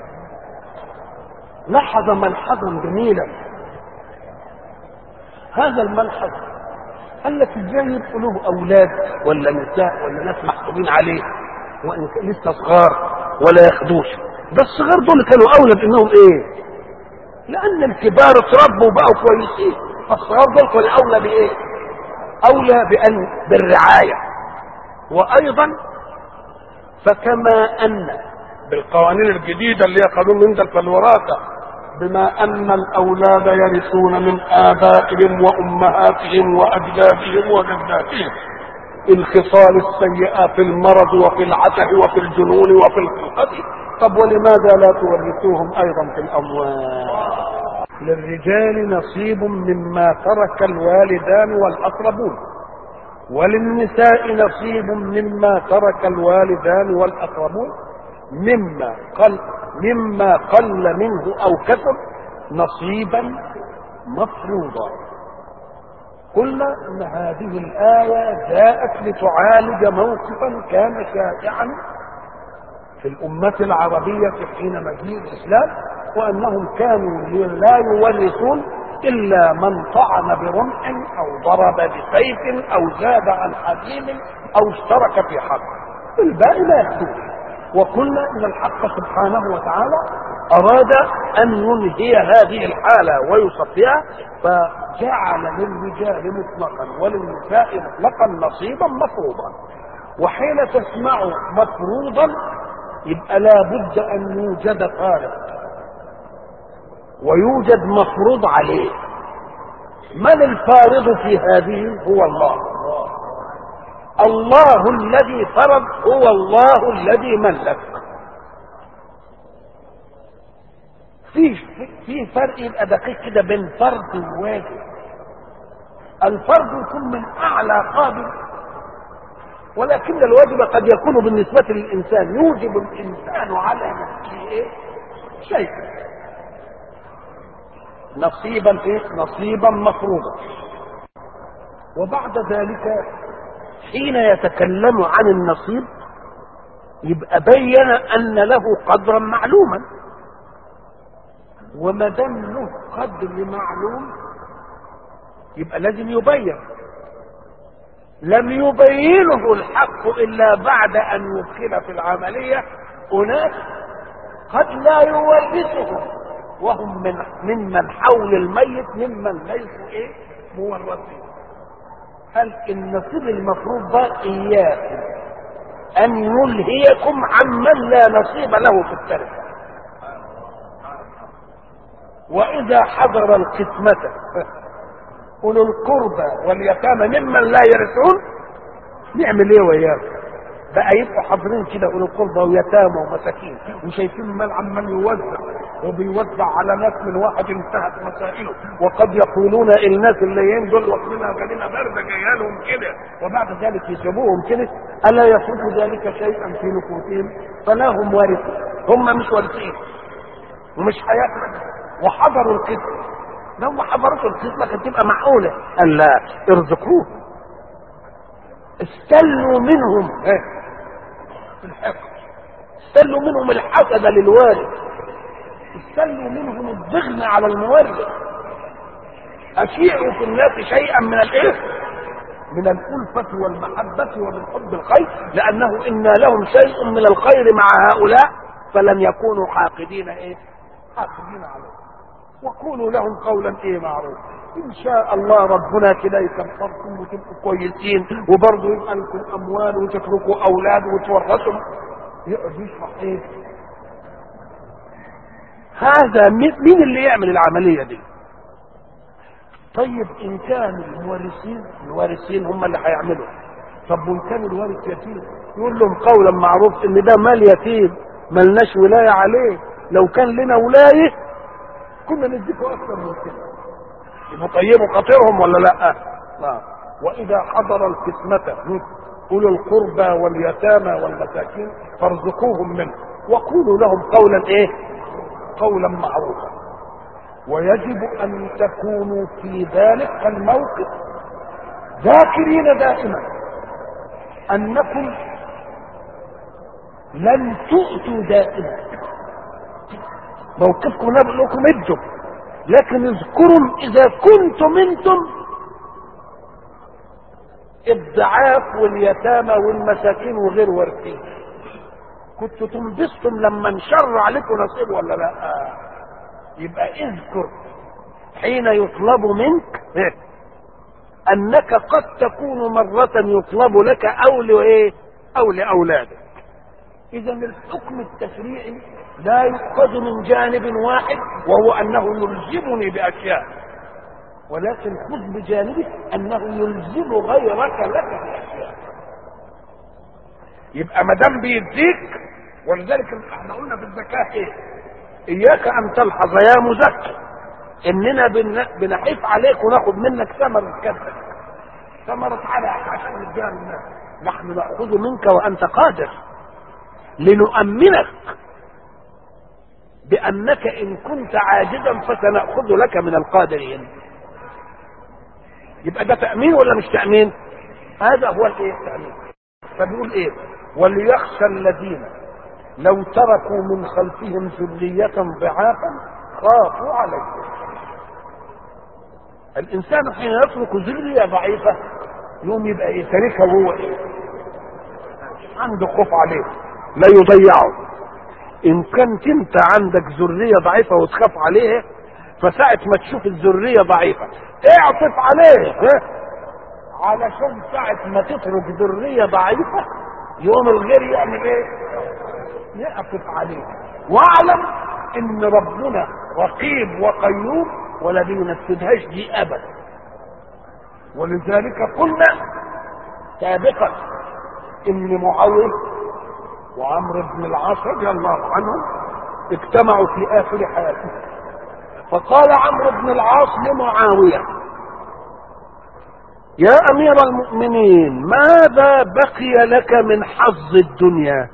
لاحظ ملحظا جميلا. هذا الملحظ قال لك ازاي يبقوا له اولاد ولا نساء ولا ناس محسوبين عليه وان لسه صغار ولا ياخدوش؟ ده الصغار دول كانوا اولى بانهم ايه؟ لان الكبار اتربوا وبقوا كويسين، فالصغار دول كانوا اولى بايه؟ اولى بان بالرعايه. وايضا فكما ان بالقوانين الجديده اللي هي قانون مندل في الوراثه، بما ان الاولاد يرثون من ابائهم وامهاتهم واجدادهم وجداتهم الخصال السيئه في المرض وفي العته وفي الجنون وفي الخلقه، طب ولماذا لا تورثوهم ايضا في الاموال؟ للرجال نصيب مما ترك الوالدان والاقربون، وللنساء نصيب مما ترك الوالدان والاقربون مما قل مما قل منه او كثر نصيبا مفروضا. قلنا ان هذه الايه جاءت لتعالج موقفا كان شائعا في الامه العربيه حين مجيء الاسلام، وانهم كانوا لا يورثون الا من طعن برمح او ضرب بسيف او زاد عن حكيم او اشترك في حرب، الباقي لا ياخذون. وقلنا ان الحق سبحانه وتعالى اراد ان ينهي هذه الحاله ويصفيها، فجعل للرجال مطلقا وللنساء مطلقا نصيبا مفروضا. وحين تسمع مفروضا يبقى لا بد ان يوجد فارق ويوجد مفروض عليه. من الفارض في هذه؟ هو الله. الله الذي فرض هو الله الذي ملك. في في فرق يبقى دقيق كده بين فرض وواجب. الفرض يكون من اعلى قابل، ولكن الواجب قد يكون بالنسبه للانسان يوجب الانسان على نفسه ايه؟ شيئا نصيبا ايه؟ نصيبا مفروضا. وبعد ذلك حين يتكلم عن النصيب يبقى بين ان له قدرا معلوما، وما دام له قدر معلوم يبقى لازم يبين. لم يبينه الحق الا بعد ان يدخل في العمليه اناس قد لا يورثهم وهم من ممن حول الميت ممن ليسوا ايه مورثين. هل النصيب المفروض ده اياكم ان يلهيكم عمن لا نصيب له في التركه. واذا حضر القسمه اولو القربى واليتامى ممن لا يرثون نعمل ايه وياكم بقى؟ يبقوا حاضرين كده اولو القربى ويتامى ومساكين وشايفين المال عمال يوزع وبيوزع على ناس من واحد انتهت مسائله، وقد يقولون الناس الليين دول واخدينها غنيمه بارده جايه لهم كده وبعد ذلك يسيبوهم كده. الا يفوت ذلك شيئا في نفوسهم فلا هم وارثون، هم مش وارثين ومش هياكلوا وحضروا القسمه. لو ما حضرتوا القسمه كانت تبقى معقوله. قال لا، ارزقوه، استلوا منهم في الحقد، استلوا منهم الحسد للوارث، استلوا منهم الضغن على المورث، اشيعوا في الناس شيئا من الايه من الألفة والمحبة ومن حب الخير، لأنه إن لهم شيء من الخير مع هؤلاء فلن يكونوا حاقدين ايه حاقدين عليه. وقولوا لهم قولا ايه معروف. ان شاء الله ربنا كده يكفركم وتبقوا كويسين وبرضه يبقى لكم اموال وتتركوا اولاد وتورثوا. يقعد يشرح ايه هذا؟ مين اللي يعمل العمليه دي؟ طيب ان كان المورثين الوارثين هم اللي هيعملوا، طب وان كان الوارث يتيم يقول لهم قولا معروف ان ده مال يتيم ملناش ولايه عليه، لو كان لنا ولايه كنا نديكوا اكثر من كده. يبقوا طيبوا خاطرهم ولا لا؟ لا. واذا حضر القسمه اولو القربى واليتامى والمساكين فارزقوهم منه وقولوا لهم قولا ايه قولا معروفا. ويجب ان تكونوا في ذلك الموقف ذاكرين دائما انكم لن تؤتوا دائما، موقفكم نقول لكم ادوا، لكن اذكروا اذا كنتم انتم الضعاف واليتامى والمساكين وغير وارثين كنتوا تنبسطم لما انشر عليكم نصيب ولا لا؟ يبقى اذكر حين يطلب منك انك قد تكون مرة يطلب لك او لايه او لاولادك. اذا الحكم التشريعي لا يؤخذ من جانب واحد وهو انه يلزمني باشياء، ولكن خذ بجانبه انه يلزم غيرك لك باشياء. يبقى ما دام بيديك، ولذلك احنا قلنا في الزكاه ايه؟ اياك ان تلحظ يا مزكي اننا بنحيف عليك وناخذ منك ثمره كذا، ثمره على عشان نديها للناس. نحن ناخذ منك وانت قادر لنؤمنك بانك ان كنت عاجزا فسناخذ لك من القادرين. يبقى ده تامين ولا مش تامين؟ هذا هو الايه التامين. فبيقول ايه؟ وليخشى الذين لو تركوا من خلفهم ذرية ضعافا خافوا عليهم. الانسان حين يترك ذرية ضعيفة يوم يبقى ايه؟ تاركها هو ايه؟ عنده خوف عليه لا يضيعه. ان كنت انت عندك ذرية ضعيفة وتخاف عليها، فساعة ما تشوف الذرية ضعيفة اعطف عليه علشان ساعة ما تترك ذرية ضعيفة يوم الغير يعمل ايه؟ يعطف عليه. واعلم ان ربنا رقيب وقيوم ولا بينفذهاش دي ابدا. ولذلك قلنا سابقا ان معاوية وعمرو بن العاص رضي الله عنهم اجتمعوا في اخر حياتهم، فقال عمرو بن العاص لمعاوية: يا امير المؤمنين ماذا بقي لك من حظ الدنيا؟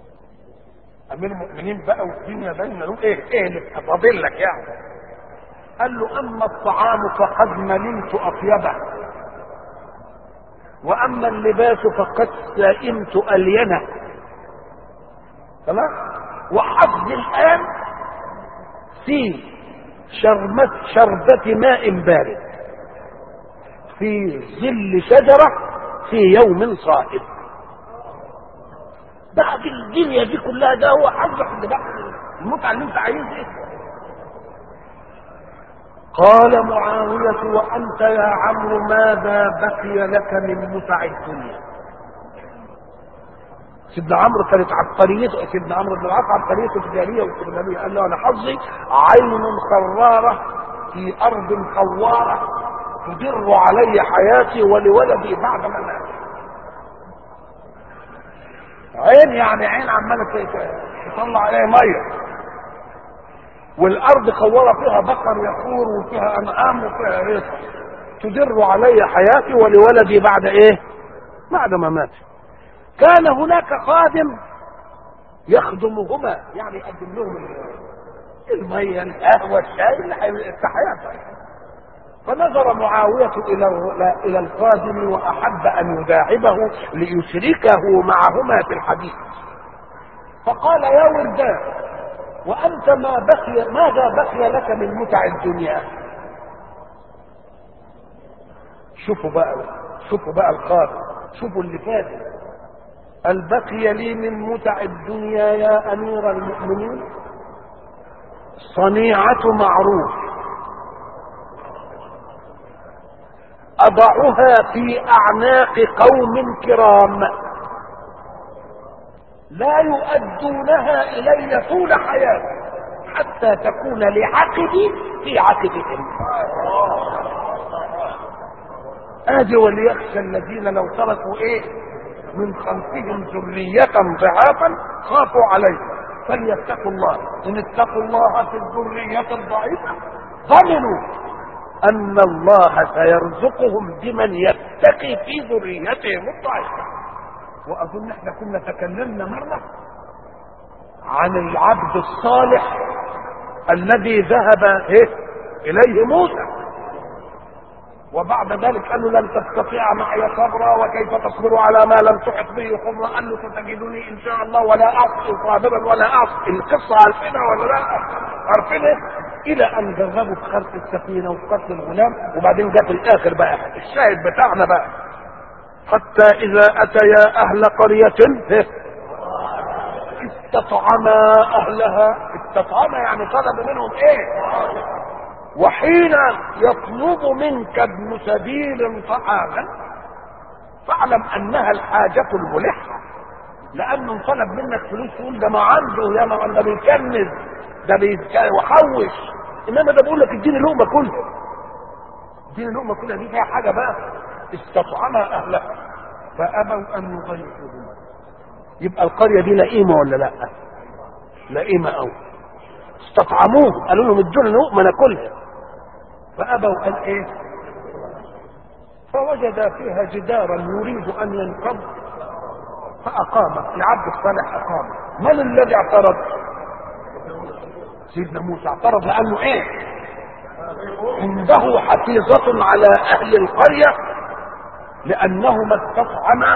امير المؤمنين بقى والدنيا باينه له ايه؟ ايه اللي فاضل لك يعني؟ قال له اما الطعام فقد مللت اطيبه، واما اللباس فقد سئمت الينه. خلاص. وحظي الان في شربة شربة ماء بارد في ظل شجرة في يوم صائب. بعد الدنيا دي كلها ده هو حظك اللي بعد المتعة اللي انت عايزها. قال معاوية وأنت يا عمرو ماذا بقي لك من متع الدنيا؟ سيدنا عمرو كانت عبقريته، سيدنا عمرو بن العاص عبقريته تجاريه واستغلاليه. قال له انا حظي عين خراره في ارض خواره تدر علي حياتي ولولدي بعد مماتي. عين يعني عين عماله تطلع عليها ميه، والارض خواره فيها بقر يخور وفيها انعام وفيها رزق، تدر علي حياتي ولولدي بعد ايه؟ بعد مماتي. كان هناك خادم يخدمهما، يعني يقدم لهم الميه القهوه الشاي التحيات. فنظر معاويه الى الى الخادم واحب ان يداعبه ليشركه معهما في الحديث، فقال يا ولدان وانت ما بقي ماذا بقي لك من متع الدنيا؟ شوفوا بقى شوفوا بقى الخادم، شوفوا اللي فات. قال بقي لي من متع الدنيا يا امير المؤمنين صنيعة معروف اضعها في اعناق قوم كرام لا يؤدونها الي طول حياتي حتى تكون لعقبي في عقبهم. ادي وليخشى الذين لو تركوا ايه من خلفهم ذرية ضعافا خافوا عليه فليتقوا الله ان اتقوا الله في الذرية الضعيفة ضمنوا ان الله سيرزقهم بمن يتقي في ذريتهم الضعيفة. واظن احنا كنا تكلمنا مرة عن العبد الصالح الذي ذهب إيه؟ اليه موسى، وبعد ذلك قال له لن تستطيع معي صبرا وكيف تصبر على ما لم تحط به خبرا. قال له ستجدني ان شاء الله ولا اعصي صابرا ولا اعصي. القصه عارفينها ولا لا؟ عارفينها. الى ان جربوا في خلق السفينه وفي قتل الغلام، وبعدين جاء في الاخر بقى الشاهد بتاعنا بقى حتى اذا اتيا اهل قريه استطعما اهلها. استطعما يعني طلب منهم ايه؟ وحين يطلب منك ابن سبيل طعاما فاعلم انها الحاجة الملحة، لانه طلب منك فلوس تقول ده ما عنده، يا ما ده بيكنز ده بيحوش، انما ده بيقول لك اديني لقمة كلها. اديني لقمة كلها دي فيها حاجة بقى. استطعما اهلها فابوا ان يضيفوهم. يبقى القرية دي لئيمة ولا لا؟ لئيمة قوي. استطعموه قالوا لهم ادونا لقمة ناكلها فابوا ان ايه؟ فوجد فيها جدارا يريد ان ينقض فاقام. العبد الصالح اقام. من الذي اعترض؟ سيدنا موسى اعترض لانه ايه؟ عنده حفيظة على اهل القرية لانهما استطعما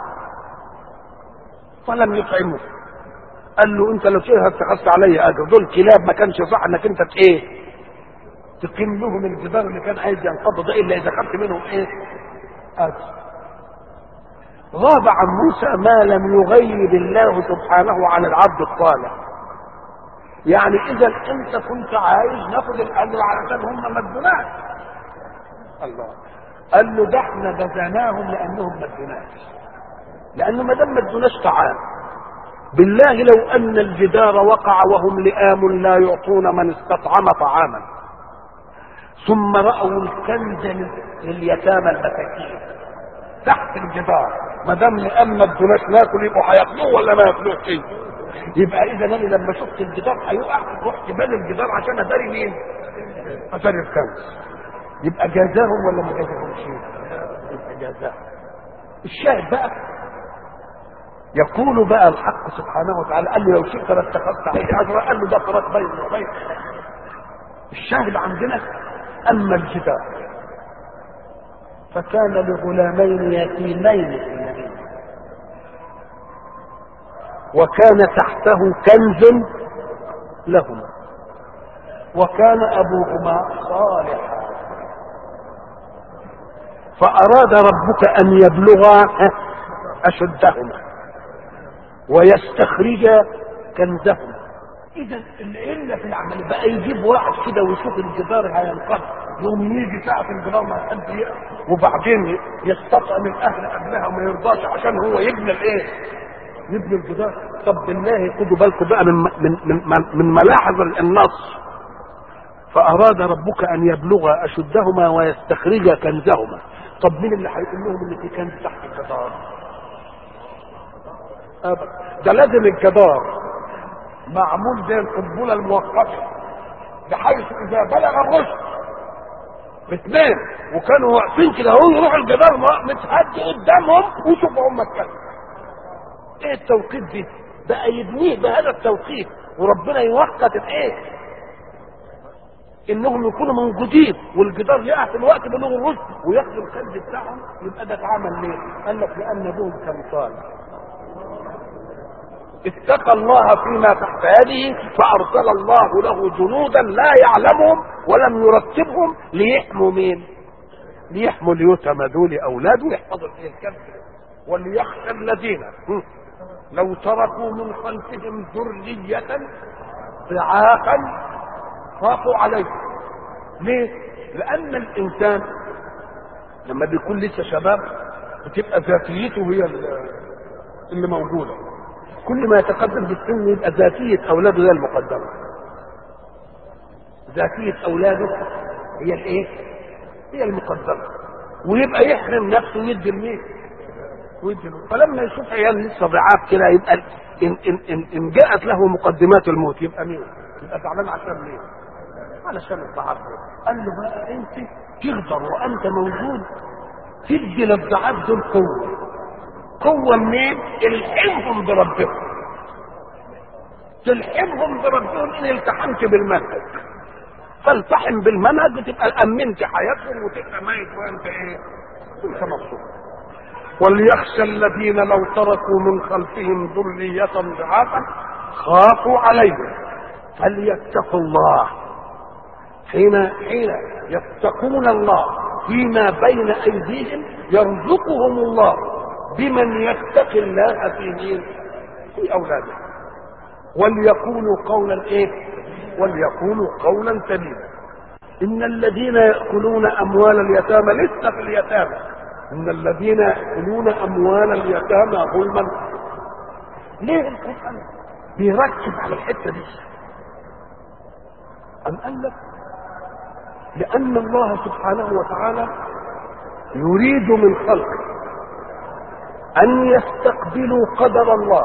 فلم يطعموه. قال له انت لو كده اتخذت علي اجر، دول كلاب ما كانش صح انك انت ايه تقيم لهم الجدار اللي كان عايز ينقض ده الا اذا خدت منهم ايه اجر. غاب عن موسى ما لم يغيب الله سبحانه عن العبد الصالح. يعني اذا انت كنت عايز ناخد الاجر علشان هم ما ادوناش. الله قال له ده احنا جزيناهم لانهم ما ادوناش، لانه ما دام ما ادوناش طعام. بالله لو ان الجدار وقع وهم لئام لا يعطون من استطعم طعاما ثم راوا الكنز لليتامى المساكين تحت الجدار، ما دام لئام ما ادوناش ناكل يبقوا هياكلوه ولا ما ياكلوش شيء؟ يبقى اذا انا لما شفت الجدار هيقع رحت بني الجدار عشان اداري مين؟ اداري الكنز. يبقى جازاهم ولا ما جازاهم شيء؟ يبقى جازاهم. الشاهد بقى يقول بقى الحق سبحانه وتعالى قال له لو شئت لاتخذت عليه اجرا. قال له ده فراق بيني وبينك. الشاهد عندنا اما الجدار فكان لغلامين يتيمين في المدينه وكان تحته كنز لهما وكان ابوهما صالحا فاراد ربك ان يبلغا اشدهما ويستخرجا كنزهما. اذا العله في العمل بقى يجيب واحد كده ويشوف الجدار هينقض يوم يجي ساعه الجدار ما حد يقع وبعدين يستطعم الاهل قبلها وما يرضاش عشان هو يبني الايه؟ يبني الجدار. طب بالله خدوا بالكم بقى من من من, من ملاحظ النص. فاراد ربك ان يبلغا اشدهما ويستخرجا كنزهما. طب مين اللي هيقول لهم ان في كنز تحت الجدار؟ ابدا، ده لازم الجدار معمول زي القنبله الموقته بحيث اذا بلغ الرشد باثنين وكانوا واقفين كده هو يروح الجدار متهدي قدامهم ويشوفوا هم الكلام. ايه التوقيت دي؟ بقى يبنيه بهذا التوقيت وربنا يوقت الايه؟ انهم يكونوا موجودين والجدار يقع في الوقت بلوغ الرشد وياخدوا الكنز بتاعهم. يبقى ده اتعمل ليه؟ قال لك لان ابوهم كان صالح اتقى الله فيما تحت يده فارسل الله له جنودا لا يعلمهم ولم يرتبهم ليحموا مين؟ ليحموا اليتامى دول اولاده ويحفظوا الكنز. وليخشى الذين لو تركوا من خلفهم ذرية ضعافا خافوا عليه. ليه؟ لأن الإنسان لما بيكون لسه شباب بتبقى ذاتيته هي اللي موجودة. كل ما يتقدم في السن يبقى ذاتية أولاده هي المقدمة. ذاتية أولاده هي الإيه؟ هي المقدمة. ويبقى يحرم نفسه ويدي لمين؟ ويدي له. فلما يشوف عيال لسه ضعاف كده يبقى إن, إن, إن, إن جاءت له مقدمات الموت يبقى مين؟ يبقى زعلان عشان مين؟ علشان الضعاف. قال له بقى انت تقدر وانت موجود تدي للضعاف دول قوه. قوه منين؟ الحمهم بربهم. تلحمهم بربهم ان التحمت بالمنهج. فالتحم بالمنهج وتبقى امنت حياتهم وتبقى ميت وانت ايه؟ انت مبسوط. وليخشى الذين لو تركوا من خلفهم ذرية ضعافا خافوا عليهم فليتقوا الله حين حين يتقون الله فيما بين ايديهم يرزقهم الله بمن يتقي الله في في اولاده. وليقولوا قولا ايه؟ وليقولوا قولا سديدا. ان الذين ياكلون اموال اليتامى لسه في اليتامى ان الذين ياكلون اموال اليتامى ظلما. ليه القران بيركز على الحته دي؟ أم قال لك لأن الله سبحانه وتعالى يريد من خلقه أن يستقبلوا قدر الله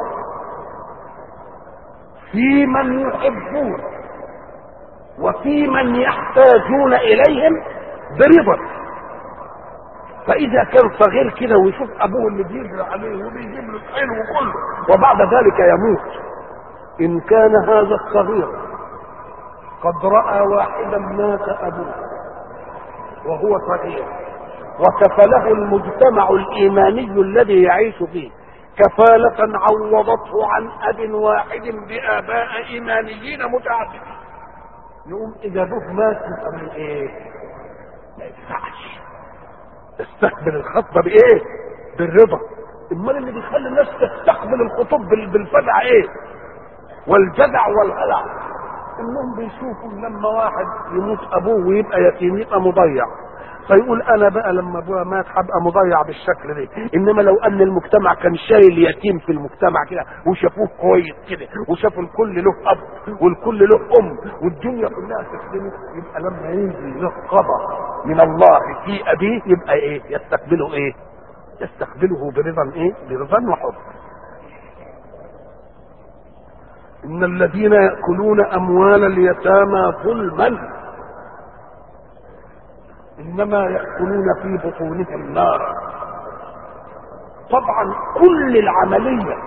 في من يحبون وفي من يحتاجون إليهم برضا. فإذا كان صغير كده ويشوف أبوه اللي بيجري عليه وبيجيب له الحلو وكله وبعد ذلك يموت، إن كان هذا الصغير قد رأى واحدا مات أبوه وهو صغير وكفله المجتمع الإيماني الذي يعيش فيه كفالة عوضته عن أب واحد بآباء إيمانيين متعددين، يقوم إذا أبوه مات يبقى من إيه؟ ما ينفعش تستقبل الخطبة بإيه؟ بالرضا. امال اللي بيخلي الناس تستقبل الخطوب بالفزع إيه؟ والجزع والهلع. انهم بيشوفوا لما واحد يموت ابوه ويبقى يتيم يبقى مضيع، فيقول انا بقى لما ابويا مات هبقى مضيع بالشكل ده. انما لو ان المجتمع كان شايل يتيم في المجتمع كده وشافوه كويس كده وشافوا الكل له اب والكل له ام والدنيا كلها تخدمه، يبقى لما ينزل له قضاء من الله في ابيه يبقى ايه؟ يستقبله ايه؟ يستقبله برضا ايه؟ برضا وحب. إن الذين يأكلون أموال اليتامى ظلما إنما يأكلون في بطونهم النار. طبعا كل العملية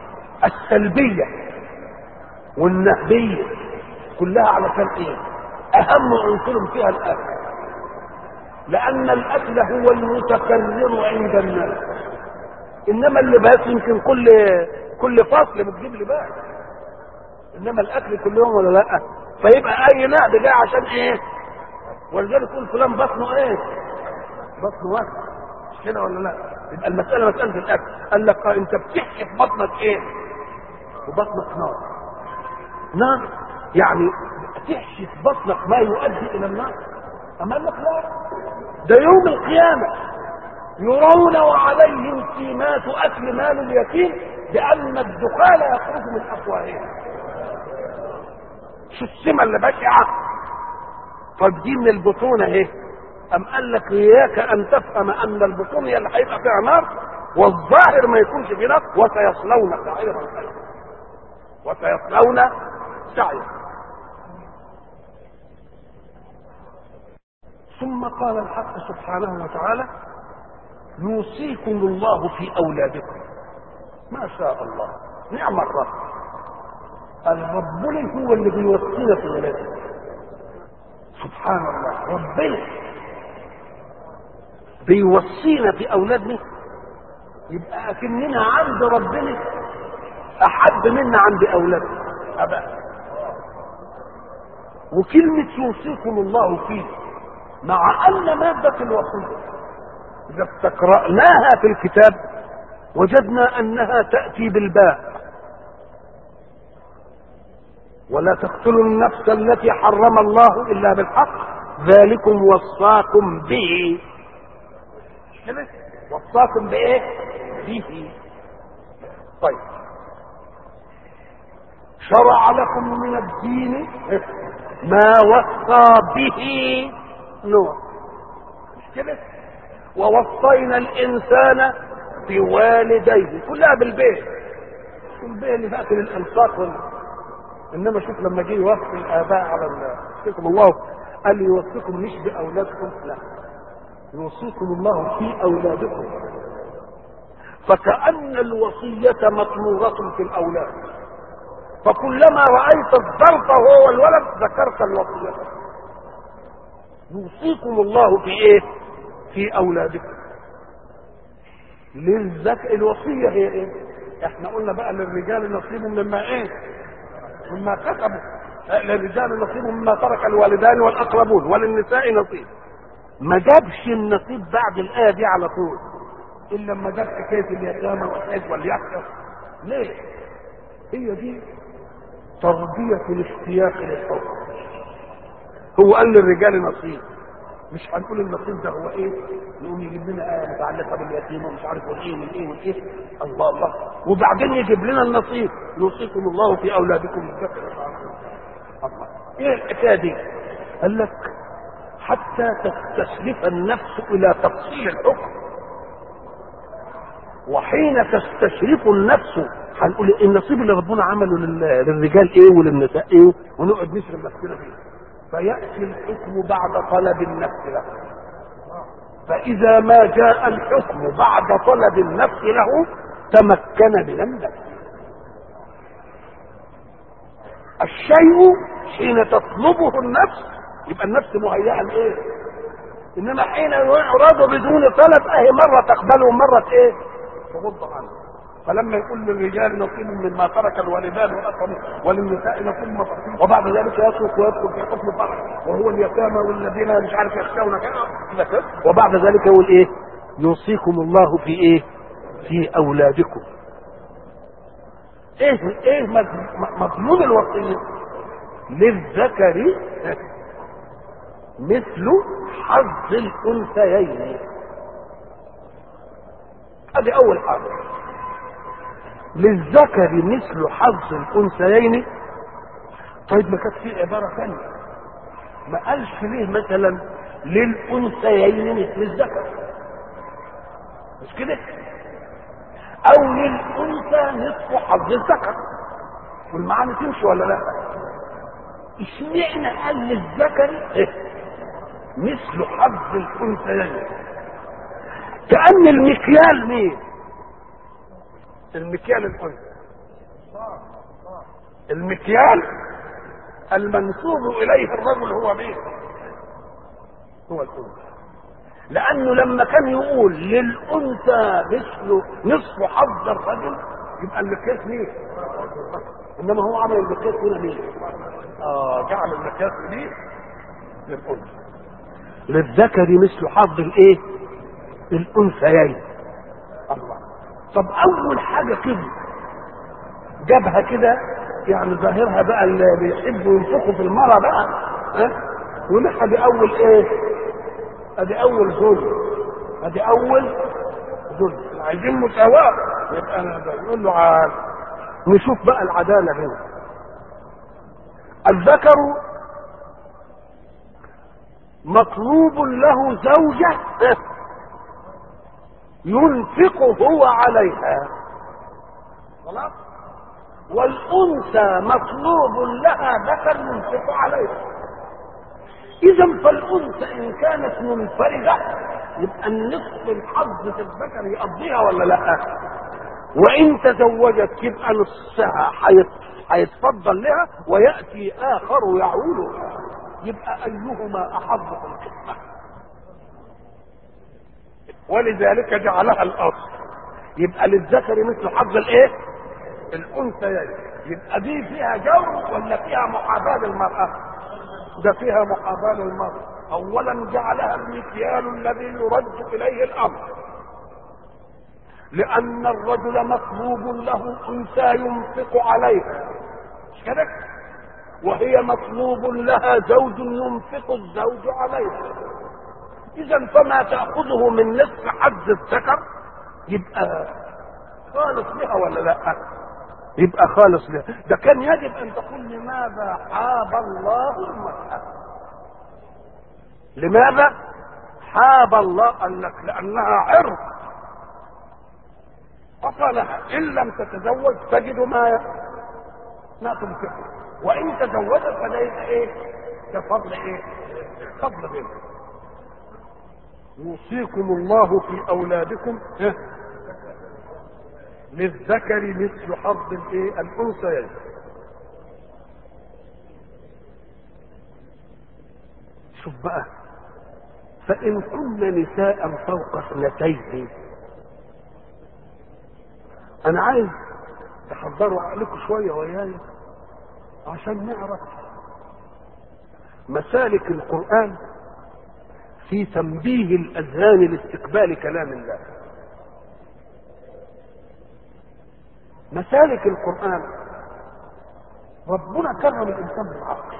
السلبية والنهبية كلها علشان إيه؟ اهم عنصر فيها الاكل، لان الاكل هو المتكرر عند الناس، انما اللباس يمكن كل كل فصل بتجيب لباس، انما الاكل كل يوم ولا لا؟ فيبقى اي نقد جاي عشان ايه؟ ولذلك يقول فلان بطنه ايه؟ بطنه واسع، مش كده ولا لا؟ يبقى المساله مساله الاكل. قال لك انت بتحكي في بطنك ايه؟ وبطنك نار. نار يعني تحشي في بطنك ما يؤدي الى النار. اما قال لك لا، ده يوم القيامه يرون وعليهم سيمات اكل مال اليتيم لان الدخان يخرج من افواههم. شو السمه اللي بشعه؟ طب دي من البطون اهي. ام قال لك اياك ان تفهم ان البطون هي اللي هيبقى فيها نار والظاهر ما يكونش فيه نار. وسيصلون سعيرا وسيصلون سعيرا. ثم قال الحق سبحانه وتعالى يوصيكم الله في اولادكم. ما شاء الله، نعم الرب. الرب هو اللي بيوصينا في اولادنا. سبحان الله، ربنا بيوصينا في اولادنا، يبقى اكننا عند ربنا احب منا عند اولادنا ابدا. وكلمه يوصيكم الله فيه مع ان ماده الوصيه اذا استقرأناها في الكتاب وجدنا انها تاتي بالباء، ولا تقتلوا النفس التي حرم الله الا بالحق ذلكم وصاكم به. وصاكم بايه؟ به. طيب، شرع لكم من الدين ما وصى به نوح، مش كده؟ ووصينا الانسان بوالديه، كلها بالبيت، البيت اللي فاكر الانفاق وال... انما شوف لما جه يوصي الاباء على يوصيكم الله قال يوصيكم مش باولادكم، لا، يوصيكم الله في اولادكم. فكأن الوصية مطمورة في الاولاد، فكلما رأيت الظرف هو الولد ذكرت الوصية. يوصيكم الله في ايه؟ في اولادكم. للذكر الوصية هي ايه؟ احنا قلنا بقى للرجال نصيب مما ايه؟ مما كسبوا. للرجال نصيب مما ترك الوالدان والاقربون وللنساء نصيب. ما جابش النصيب بعد الايه دي على طول الا لما جاب حكايه اليتامى والحج واليحيى. ليه؟ هي دي تربيه الاشتياق للحب. هو قال للرجال نصيب، مش هنقول النصيب ده هو ايه؟ نقوم يجيب لنا ايه متعلقه باليتيم ومش عارف ايه من ايه من ايه. الله الله. وبعدين يجيب لنا النصيب يوصيكم الله في اولادكم الذكر. الله، ايه الحكايه دي؟ قال لك حتى تستشرف النفس الى تفصيل الحكم، وحين تستشرف النفس هنقول النصيب اللي ربنا عمله للرجال ايه وللنساء ايه، ونقعد نشرب نفسنا فيه. فياتي الحكم بعد طلب النفس له. فاذا ما جاء الحكم بعد طلب النفس له تمكن من النفس. الشيء حين تطلبه النفس يبقى النفس مهيئه لايه؟ انما حين يعرض بدون طلب اهي مره تقبله ومره ايه؟ تغض عنه. فلما يقول للرجال نصيب مما ترك الوالدان والاقربون وللنساء نصيب مما ترك، وبعد ذلك يترك ويدخل في حكم الفرع وهو اليتامى والذين مش عارف يخشون كذا، وبعد ذلك يقول ايه؟ يوصيكم الله في ايه؟ في اولادكم. ايه ايه مضمون الوصيه؟ للذكر مثل حظ الانثيين. ادي اول حاجه، للذكر مثل حظ الانثيين. طيب ما كانت في عباره ثانيه، ما قالش ليه مثلا للانثيين مثل الذكر، مش كده؟ او للانثى نصف حظ الذكر، والمعاني تمشي ولا لا؟ اشمعنى قال للذكر إيه؟ مثل حظ الانثيين؟ كأن المكيال مين؟ المكيال الانثى. المكيال المنسوب اليه الرجل هو مين؟ هو الانثى. لانه لما كان يقول للانثى مثل نصف حظ الرجل يبقى المقياس مين؟ انما هو عمل المقياس هنا مين؟ اه جعل المقياس مين؟ للانثى. للذكر مثل حظ الايه؟ الانثيين. الله. طب اول حاجه كده جابها كده يعني ظاهرها بقى اللي بيحبوا ينفخوا في المرة بقى ها ونحى دي اول ايه؟ ادي اول ظلم، ادي اول ظلم. عايزين مساواة يبقى انا بقول له عاد نشوف بقى العدالة هنا. الذكر مطلوب له زوجة ينفق هو عليها خلاص، والأنثى مطلوب لها ذكر ينفق عليها. إذا فالأنثى إن كانت منفردة يبقى النصف الحظ في الذكر يقضيها ولا لا؟ وإن تزوجت يبقى نصها هيتفضل لها ويأتي آخر يعول، يبقى أيهما أحظ في القسمة. ولذلك جعلها الأصل. يبقى للذكر مثل حظ الإيه؟ الأنثيين. يبقى دي فيها جو ولا فيها محاباة للمرأة؟ ده فيها محاباة للمرأة. أولا جعلها المكيال الذي يرد إليه الأمر، لأن الرجل مطلوب له أنثى ينفق عليها مش كده؟ وهي مطلوب لها زوج ينفق الزوج عليها. إذا فما تأخذه من نصف حظ الذكر يبقى خالص لها ولا لا؟ يبقى خالص لها. ده كان يجب أن تقول لماذا حاب الله المرأة؟ لماذا حاب الله؟ قال لك لأنها عرض فصلها، إن لم تتزوج تجد ما ما تنفقه، وإن تزوجت فليس إيه؟ كفضل إيه؟ فضل بينه. يوصيكم الله في أولادكم إيه؟ للذكر مثل حظ الإيه؟ الأنثيين. شوف بقى، فإن كن نساء فوق اثنتين، أنا عايز تحضروا عقلكم شوية وياي عشان نعرف مسالك القرآن في تنبيه الأذهان لاستقبال كلام الله. مسالك القرآن ربنا كرم الإنسان بالعقل،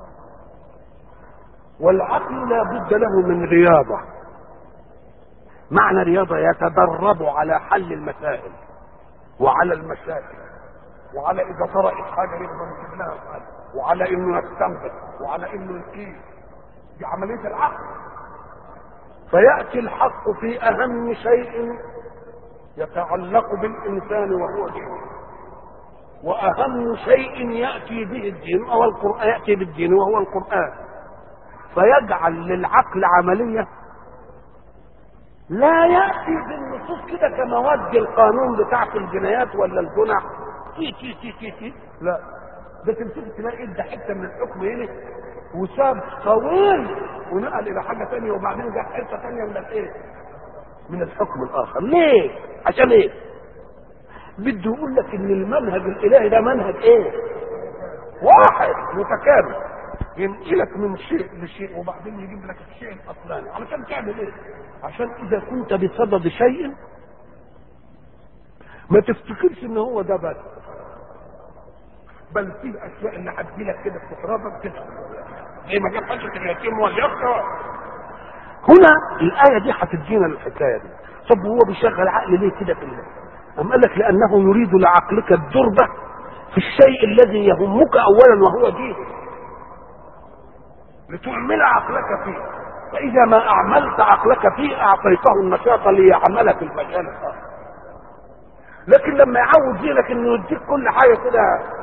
والعقل لا بد له من رياضة. معنى رياضة يتدرب على حل المسائل وعلى المشاكل وعلى إذا طرأت حاجة يقدر يجيب لها حل، وعلى إنه يستنبط وعلى إنه يقيس. دي عملية العقل. فيأتي الحق في أهم شيء يتعلق بالإنسان وهو دينه، وأهم شيء يأتي به الدين أو القرآن، يأتي بالدين وهو القرآن. فيجعل للعقل عملية لا يأتي بالنصوص كده كمواد القانون بتاعت الجنايات ولا الجنح تي تي تي تي تي لا، ده تمسك تلاقي ادى حته من الحكم هنا وساب طويل ونقل الى حاجه ثانيه وبعدين جاب حته ثانيه من الايه؟ من الحكم الاخر. ليه؟ عشان ايه؟ بده يقول لك ان المنهج الالهي ده منهج ايه؟ واحد متكامل، ينقلك من شيء لشيء وبعدين يجيب لك الشيء الاصلاني. علشان تعمل ايه؟ عشان اذا كنت بصدد شيء ما تفتكرش ان هو ده بس، بل في اشياء اللي هتجي لك كده في تفرضك كده زي ما جاب حاجه اليتيم واليقظه. هنا الايه دي هتدينا الحكايه دي. طب هو بيشغل عقل ليه كده في الله؟ أم قال لك لانه يريد لعقلك الدربه في الشيء الذي يهمك اولا وهو دينك، لتعمل عقلك فيه، فاذا ما اعملت عقلك فيه اعطيته النشاط ليعمل في المجال الاخر. لكن لما يعود ذهنك انه يديك كل حاجه كده،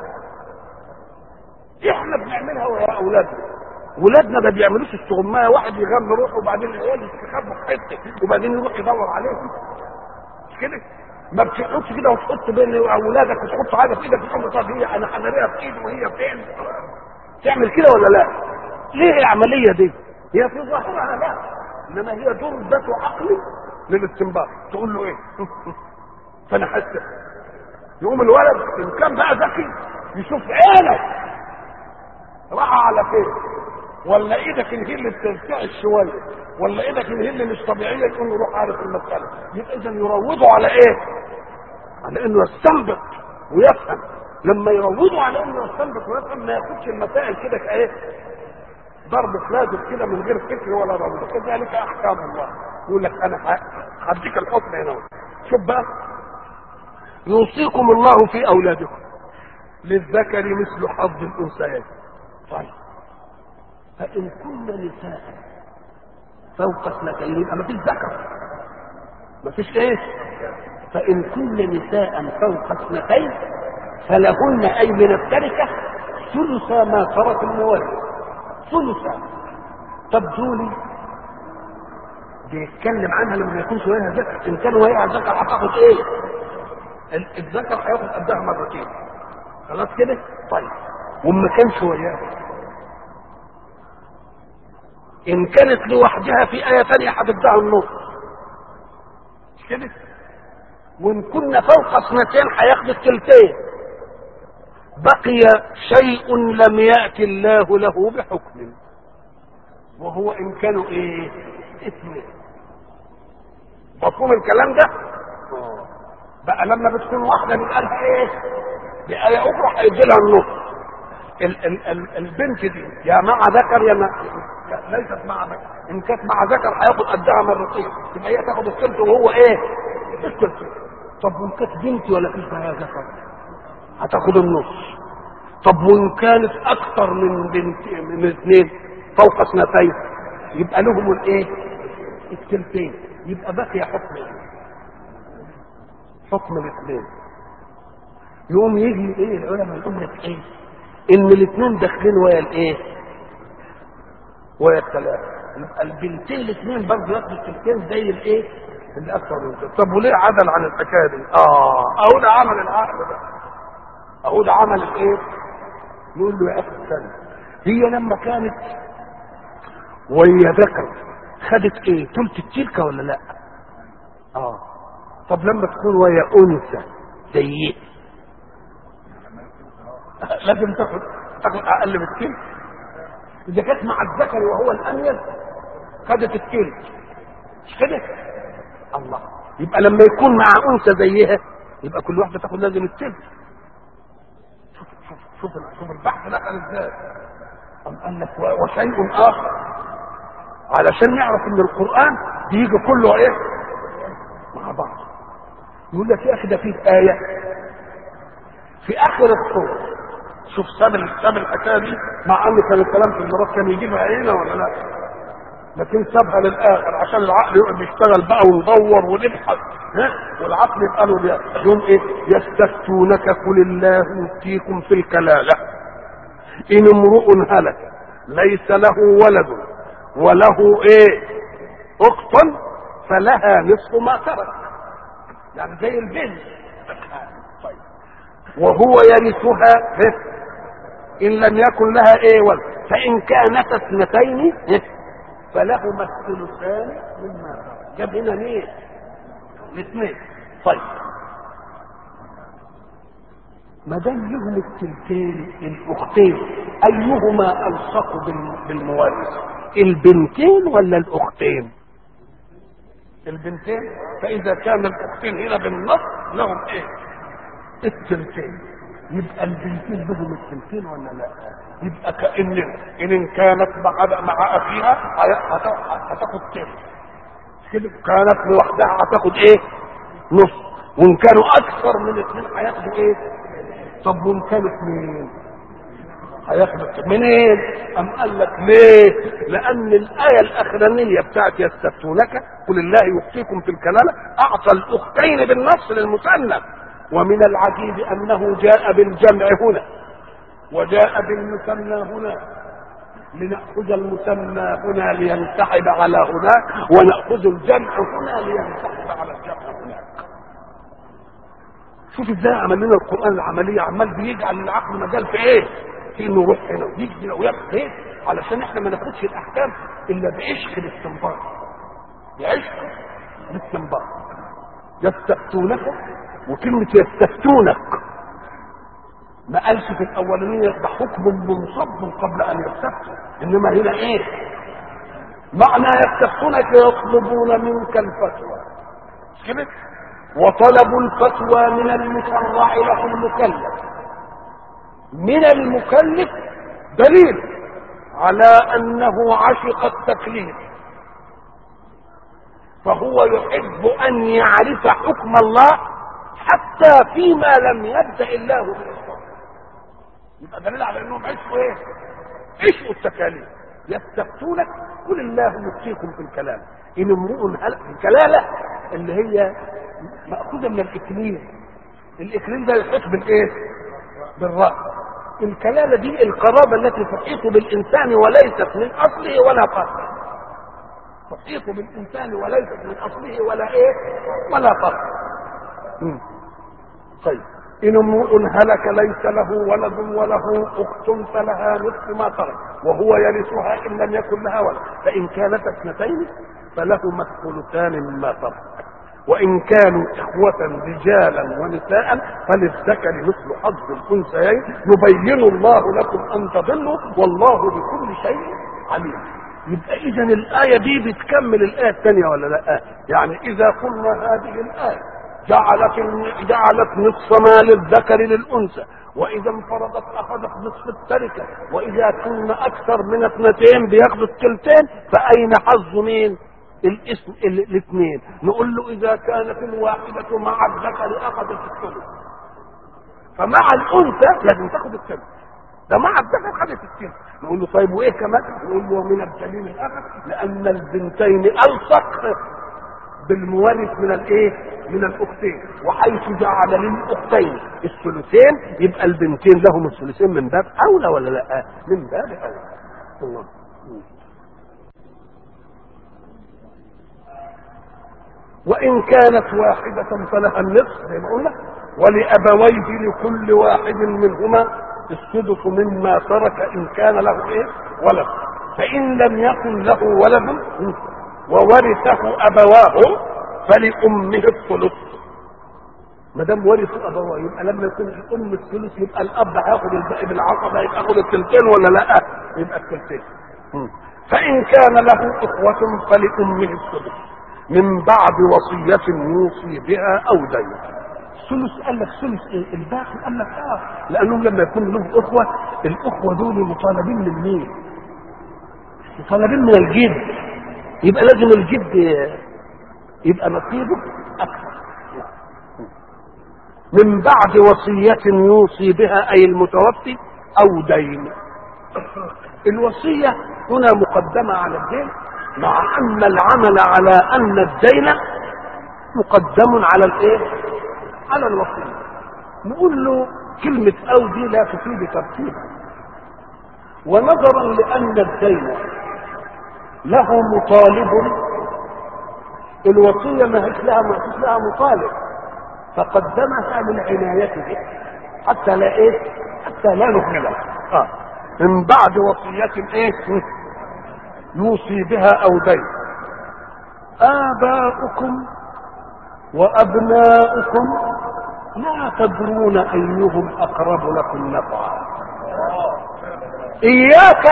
احنا بنعملها ويا اولادنا. ولادنا ما بيعملوش استغمايه، واحد يغم روحه وبعدين العيال يستخبوا في حته وبعدين يروح يدور عليهم مش كده؟ ما بتقعدش كده وتحط بين اولادك وتحط حاجه في ايدك وتقول طب هي انا حنريها في ايدي وهي فين؟ تعمل كده ولا لا؟ ليه العمليه دي؟ هي في ظاهرها لا، انما هي ضربة عقل للاستنباط. تقول له ايه؟ فانا حاسس يقوم الولد ان كان بقى ذكي يشوف عينك راح على فين، ولا ايدك اللي هي اللي بترتعش شويه، ولا ايدك اللي هي اللي مش طبيعيه، يقول له روح عارف المساله. يبقى اذا يروضوا على ايه؟ على انه يستنبط ويفهم. لما يروضوا على انه يستنبط ويفهم ما ياخدش المسائل كده كايه؟ ضرب فلازم كده من غير فكر ولا روض. كذلك احكام الله. يقول لك انا هديك الحكم هنا. شوف بقى، يوصيكم الله في اولادكم للذكر مثل حظ الانثيين. طيب فان كن نساء فوق اثنتين يبقى ما فيش ذكر، ما فيش ايه؟ فان كن نساء فوق اثنتين فلهن اي من التركه ثلث ما ترك المورث. ثلث. طب دول بيتكلم عنها لما يكونش وياها ذكر. ان كان وياها ذكر هتاخد ايه؟ الذكر هياخد قدها مرتين. خلاص كده؟ طيب وما كانش وياها، ان كانت لوحدها في ايه ثانيه هتدعي النص. مش كده؟ وان كنا فوق اثنتين هياخد الثلثين. بقي شيء لم يأتي الله له بحكم، وهو ان كانوا ايه؟ اثنين. مفهوم الكلام ده؟ بقى لما بتكون واحده من الف ايه؟ بآية اخرى هيدي لها النص. ال ال ال البنت دي يا مع ذكر يا ما ليست مع ذكر. ان كانت مع ذكر هياخد قدها مرتين، يبقى هي تاخد الثلث وهو ايه؟ الثلث. طب وان كانت بنت ولا فيش معاها ذكر هتاخد النص. طب وان كانت اكثر من بنت من اثنين فوق اثنتين يبقى لهم الايه؟ الثلثين. يبقى بقي حكم ايه؟ حكم الاثنين. يقوم يجي ايه العلماء يقول لك ايه؟ ان الاثنين داخلين ويا الايه؟ ويا الثلاثه. يبقى البنتين الاثنين برضه ياخدوا الثلثين زي الايه؟ اللي اكثر من كده. طب وليه عدل عن الحكايه دي؟ اه اهو ده عمل العقل ده، اهو ده عمل الايه؟ نقول له يا اخي استنى، هي لما كانت وهي ذكر خدت ايه؟ ثلث التركه ولا لا؟ اه. طب لما تكون وهي انثى زي ايه؟ لازم تاخد تاخد اقل من الثلث. اذا كانت مع الذكر وهو الانيث خدت الثلث. مش كده؟ الله. يبقى لما يكون مع انثى زيها يبقى كل واحده تاخد لازم الثلث. شوف شوف شوف شوف البحث دخل ازاي. أم قال لك وشيء اخر علشان نعرف ان القران بيجي كله ايه؟ مع بعض. يقول لك يا اخي ده فيه ايه في اخر الصوره. شوف ساب ساب الحكايه دي، مع ان كان الكلام في المرات كان يجيبها عينه ولا لا؟ لكن سابها للاخر عشان العقل يقعد يشتغل بقى وندور ونبحث. ها؟ والعقل يبقى له يوم ايه؟ يستفتونك قل الله يفتيكم في الكلاله ان امرؤ هلك ليس له ولد وله ايه؟ اخت فلها نصف ما ترك. يعني زي البنت. طيب وهو يرثها ان لم يكن لها ايه ولد، فان كانت اثنتين فلهما الثلثان مما ترك. جاب هنا ليه؟ الاثنين. طيب ما دام لهم الثلثين الاختين ايهما الصق بالموارث؟ البنتين ولا الاختين؟ البنتين. فاذا كان الاختين هنا بالنص لهم ايه؟ الثلثين. يبقى البنتين لهم الثلثين ولا لا؟ يبقى كأن ان كانت مع مع اخيها هتاخد ثلث كده، كانت لوحدها هتاخد ايه؟ نص. وان كانوا اكثر من اثنين هياخدوا ايه؟ طب وان كانوا اثنين هياخدوا منين؟ ام قال لك ليه؟ لان الايه الاخرانيه بتاعت يستفتونك قل الله يفتيكم في الكلاله اعطى الاختين بالنص للمثنى. ومن العجيب انه جاء بالجمع هنا وجاء بالمثنى هنا، لنأخذ المثنى هنا لينسحب على هناك، ونأخذ الجمع هنا لينسحب على الجمع هناك. شوف ازاي عمل لنا القرآن العملية، عمال بيجعل العقل مجال في ايه؟ في نروح هنا ويجي هنا ويعمل ايه علشان احنا ما ناخدش الاحكام الا بعشق الاستنباط، بعشق الاستنباط. يستفتونك، وكلمه يستفتونك ما قالش في الاولانيه ده حكم منصب قبل ان يستفتوا، انما هنا ايه معنى يستفتونك؟ يطلبون منك الفتوى كده، وطلب الفتوى من المشرع له المكلف، من المكلف دليل على انه عشق التكليف، فهو يحب ان يعرف حكم الله حتى فيما لم يبدأ الله بالإصلاح. يبقى دليل على انهم عشقوا ايه؟ عشقوا التكاليف. يستفتونك قل الله يفتيكم في الكلام ان امرؤ هلك. الكلاله اللي هي مأخوذه من الاكليل، الاكليل ده يحيط بالايه؟ بالرأس. الكلاله دي القرابه التي تحيط بالانسان وليست من اصله ولا فرعه، تحيط بالانسان وليست من اصله ولا ايه ولا فرعه. طيب إن امرؤ هلك ليس له ولد وله أخت فلها نصف ما ترك وهو يرثها إن لم يكن لها ولد، فإن كانت اثنتين فلهما الثلثان مما ترك، وإن كانوا إخوة رجالا ونساء فللذكر مثل حظ الأنثيين يبين الله لكم أن تضلوا والله بكل شيء عليم. يبقى إذا الآية دي بتكمل الآية الثانية ولا لا؟ يعني إذا قلنا هذه الآية جعلت جعلت نصف ما للذكر للانثى، واذا انفرضت اخذت نصف التركه، واذا كنا اكثر من اثنتين بياخذوا الثلثين، فاين حظ مين؟ الاسم الاثنين. نقول له اذا كانت الواحده مع الذكر اخذت الثلث، فمع الانثى لازم تاخذ الثلث، ده مع الذكر خدت الثلث. نقول له طيب وايه كمان؟ نقول له من الدليل الاخر لان البنتين الصق بالمورث من الايه؟ من الاختين، وحيث جعل للاختين الثلثين يبقى البنتين لهم الثلثين من باب اولى ولا لا؟ من باب اولى. الله. وان كانت واحده فلها النصف زي ما قلنا، ولابويه لكل واحد منهما السدس مما ترك ان كان له ايه؟ ولد، فان لم يكن له ولد وورثه ابواه فلأمه الثلث. ما دام ورثوا ابواه يبقى لما يكون الام الثلث يبقى الاب هياخد الباقي بالعصبه، يبقى ياخد الثلثين ولا لا؟ يبقى الثلثين. فان كان له اخوه فلأمه الثلث من بعد وصيه يوصي بها او دين. الثلث قال لك ثلث ايه؟ الباقي قال لك اه لانهم لما يكون له اخوه، الاخوه دول مطالبين من مين؟ مطالبين من الجد، يبقى لازم الجد يبقى نصيبه اكثر. من بعد وصية يوصي بها اي المتوفي او دين. الوصية هنا مقدمة على الدين، مع ان العمل على ان الدين مقدم على الايه؟ على الوصية. نقول له كلمة او دي لا تفيد ترتيبا، ونظرا لان الدين له مطالب، الوصية ما هيش لها ما هيش لها مطالب، فقدمها للعناية به حتى لا ايه؟ حتى لا نهملها. اه من بعد وصية ايه؟ يوصي بها او دين. آباؤكم وأبناؤكم لا تدرون أيهم أقرب لكم نفعا. إياك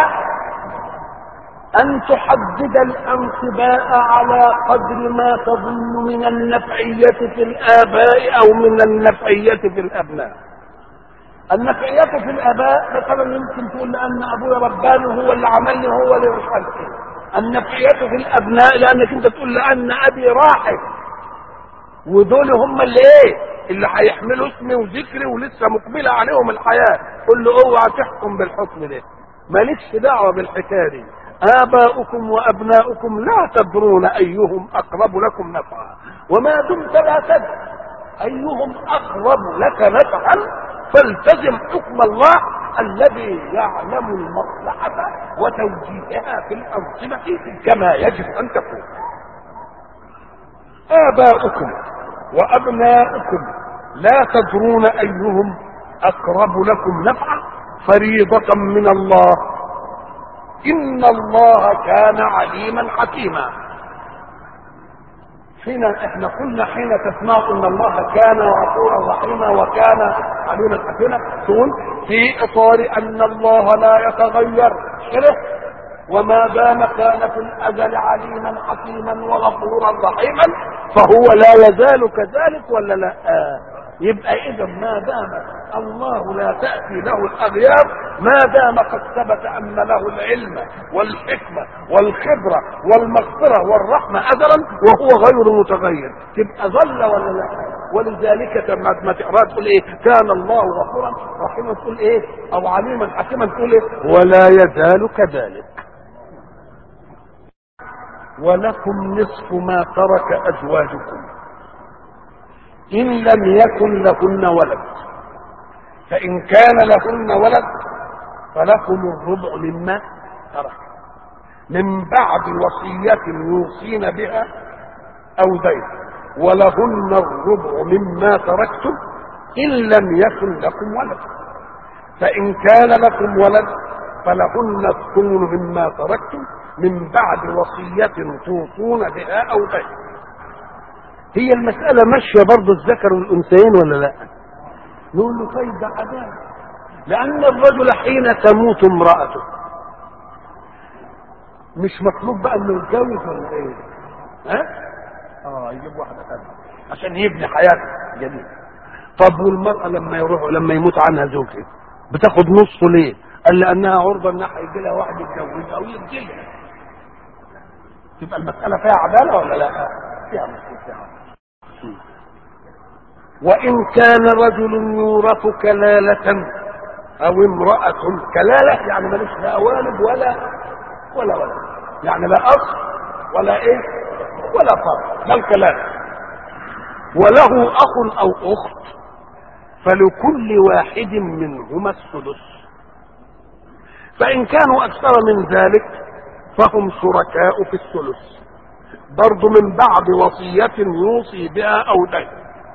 أن تحدد الأنصباء على قدر ما تظن من النفعية في الآباء أو من النفعية في الأبناء. النفعية في الآباء مثلا يمكن تقول لأن أبويا رباني هو اللي عملني هو اللي مش عارف إيه. النفعية في الأبناء لأنك أنت تقول لأن أبي راحل ودول هم اللي إيه؟ اللي هيحملوا اسمي وذكري ولسه مقبلة عليهم الحياة. قل له اوعى تحكم بالحكم ده، مالكش دعوة بالحكاية دي. آباؤكم وأبناؤكم لا تدرون أيهم أقرب لكم نفعا، وما دمت لا تدري أيهم أقرب لك نفعا فالتزم حكم الله الذي يعلم المصلحة وتوجيهها في الأنظمة كما يجب أن تكون. آباؤكم وأبناؤكم لا تدرون أيهم أقرب لكم نفعا فريضة من الله. إن الله كان عليما حكيما. حين احنا قلنا حين تسمع ان الله كان غفورا رحيما وكان عليما حكيما، تقول في اطار ان الله لا يتغير كده، وما دام كان في الازل عليما حكيما وغفورا رحيما فهو لا يزال كذلك ولا لا؟ آه. يبقى اذا ما دام الله لا تاتي له الاغيار، ما دام قد ثبت ان له العلم والحكمه والخبره والمغفره والرحمه ازلا وهو غير متغير، تبقى ظل ولا لا؟ ولذلك ما تقرا تقول ايه؟ كان الله غفورا رحيما تقول ايه؟ او عليما حكيما تقول ايه؟ ولا يزال كذلك. ولكم نصف ما ترك ازواجكم إن لم يكن لهن ولد، فإن كان لهن ولد فلكم الربع مما ترك من بعد وصية يوصين بها أو دين، ولهن الربع مما تركتم إن لم يكن لكم ولد، فإن كان لكم ولد فلهن الثمن مما تركتم من بعد وصية توصون بها أو دين. هي المسألة ماشية برضه الذكر والأنثيين ولا لا؟ نقول له طيب ده عدالة، لأن الرجل حين تموت امرأته مش مطلوب بقى إنه يتجوز ولا إيه؟ ها؟ آه يجيب واحدة ثانية عشان يبني حياته جميلة. طب والمرأة لما يروح لما يموت عنها زوجها بتاخد نصه ليه؟ قال لأنها عرضة إنها هيجي لها واحد يتجوزها أو يتجوزها. تبقى المسألة فيها عدالة ولا لا؟ فيها مسألة فيها عدالة. وإن كان رجل يورث كلالة أو امرأة كلالة، يعني ماليش لا والد ولا ولا ولد، يعني لا أخ ولا إيه ولا فرع، لا الكلالة، وله أخ أو أخت فلكل واحد منهما السدس، فإن كانوا أكثر من ذلك فهم شركاء في الثلث برضو من بعد وصية يوصي بها أو دين.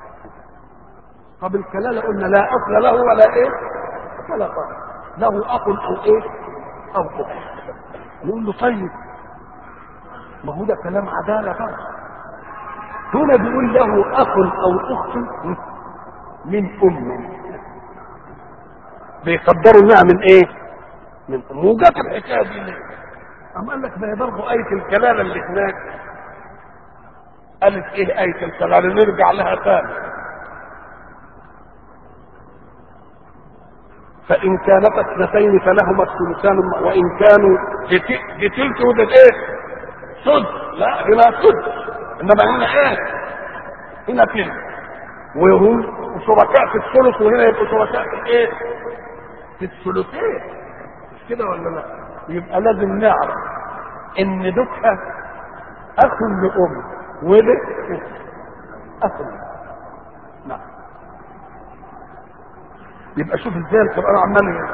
طب الكلالة قلنا لا أصل له ولا إيه ولا فرع، له أخ أو إيه أو أخت. نقول له طيب ما هو ده كلام عدالة بقى. هنا بيقول له أخ أو أخت من أم، بيقدروا إنها من إيه؟ من أم. وجات الحكاية دي ليه؟ أما قال لك ما هي برضه آية الكلالة اللي هناك قالت إيه آية الكلالة؟ نرجع لها ثاني. فإن كانت اثنتين فلهما الثلثان وإن كانوا بتلك وده إيه؟ سدس. لا هنا سدس، إنما هنا إيه؟ هنا تلك، وهم شركاء في الثلث وهنا يبقوا شركاء في الإيه؟ في الثلثين، مش كده ولا لا؟ يبقى لازم نعرف إن دكها أخ لأم وده أخ. نعم. يبقى شوف ازاي القرآن عمال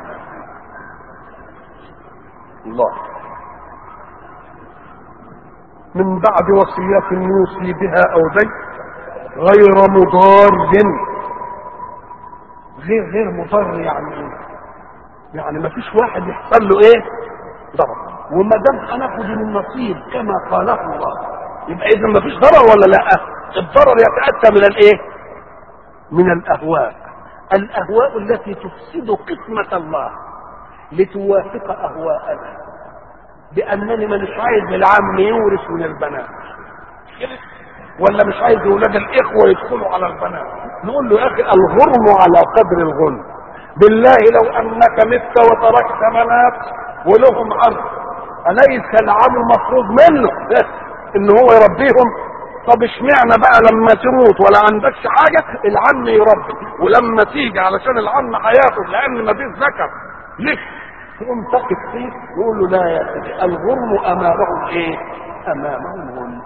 الله من بعد وصية يوصي بها أو دين غير مضار، غير غير مضر يعني ايه؟ يعني ما فيش واحد يحصل له ايه؟ ضرر. وما دام هناخد النصيب كما قاله الله يبقى اذا ما فيش ضرر ولا لا؟ الضرر يتأتى من الايه؟ من الاهواء، الاهواء التي تفسد قسمة الله لتوافق اهواءنا، بانني مش عايز العم يورث من البنات ولا مش عايز اولاد الاخوه يدخلوا على البنات. نقول له يا اخي الغرم على قدر الغنم. بالله لو انك مت وتركت بنات ولهم عرض، اليس العم مفروض منه ان هو يربيهم؟ طب اشمعنى بقى لما تموت ولا عندكش حاجه العم يربي، ولما تيجي علشان العم هياخد لان ما فيش ذكر لك تقوم تقف فيه يقول له لا يا سيدي الغرم امامهم ايه؟ امامهم غنم.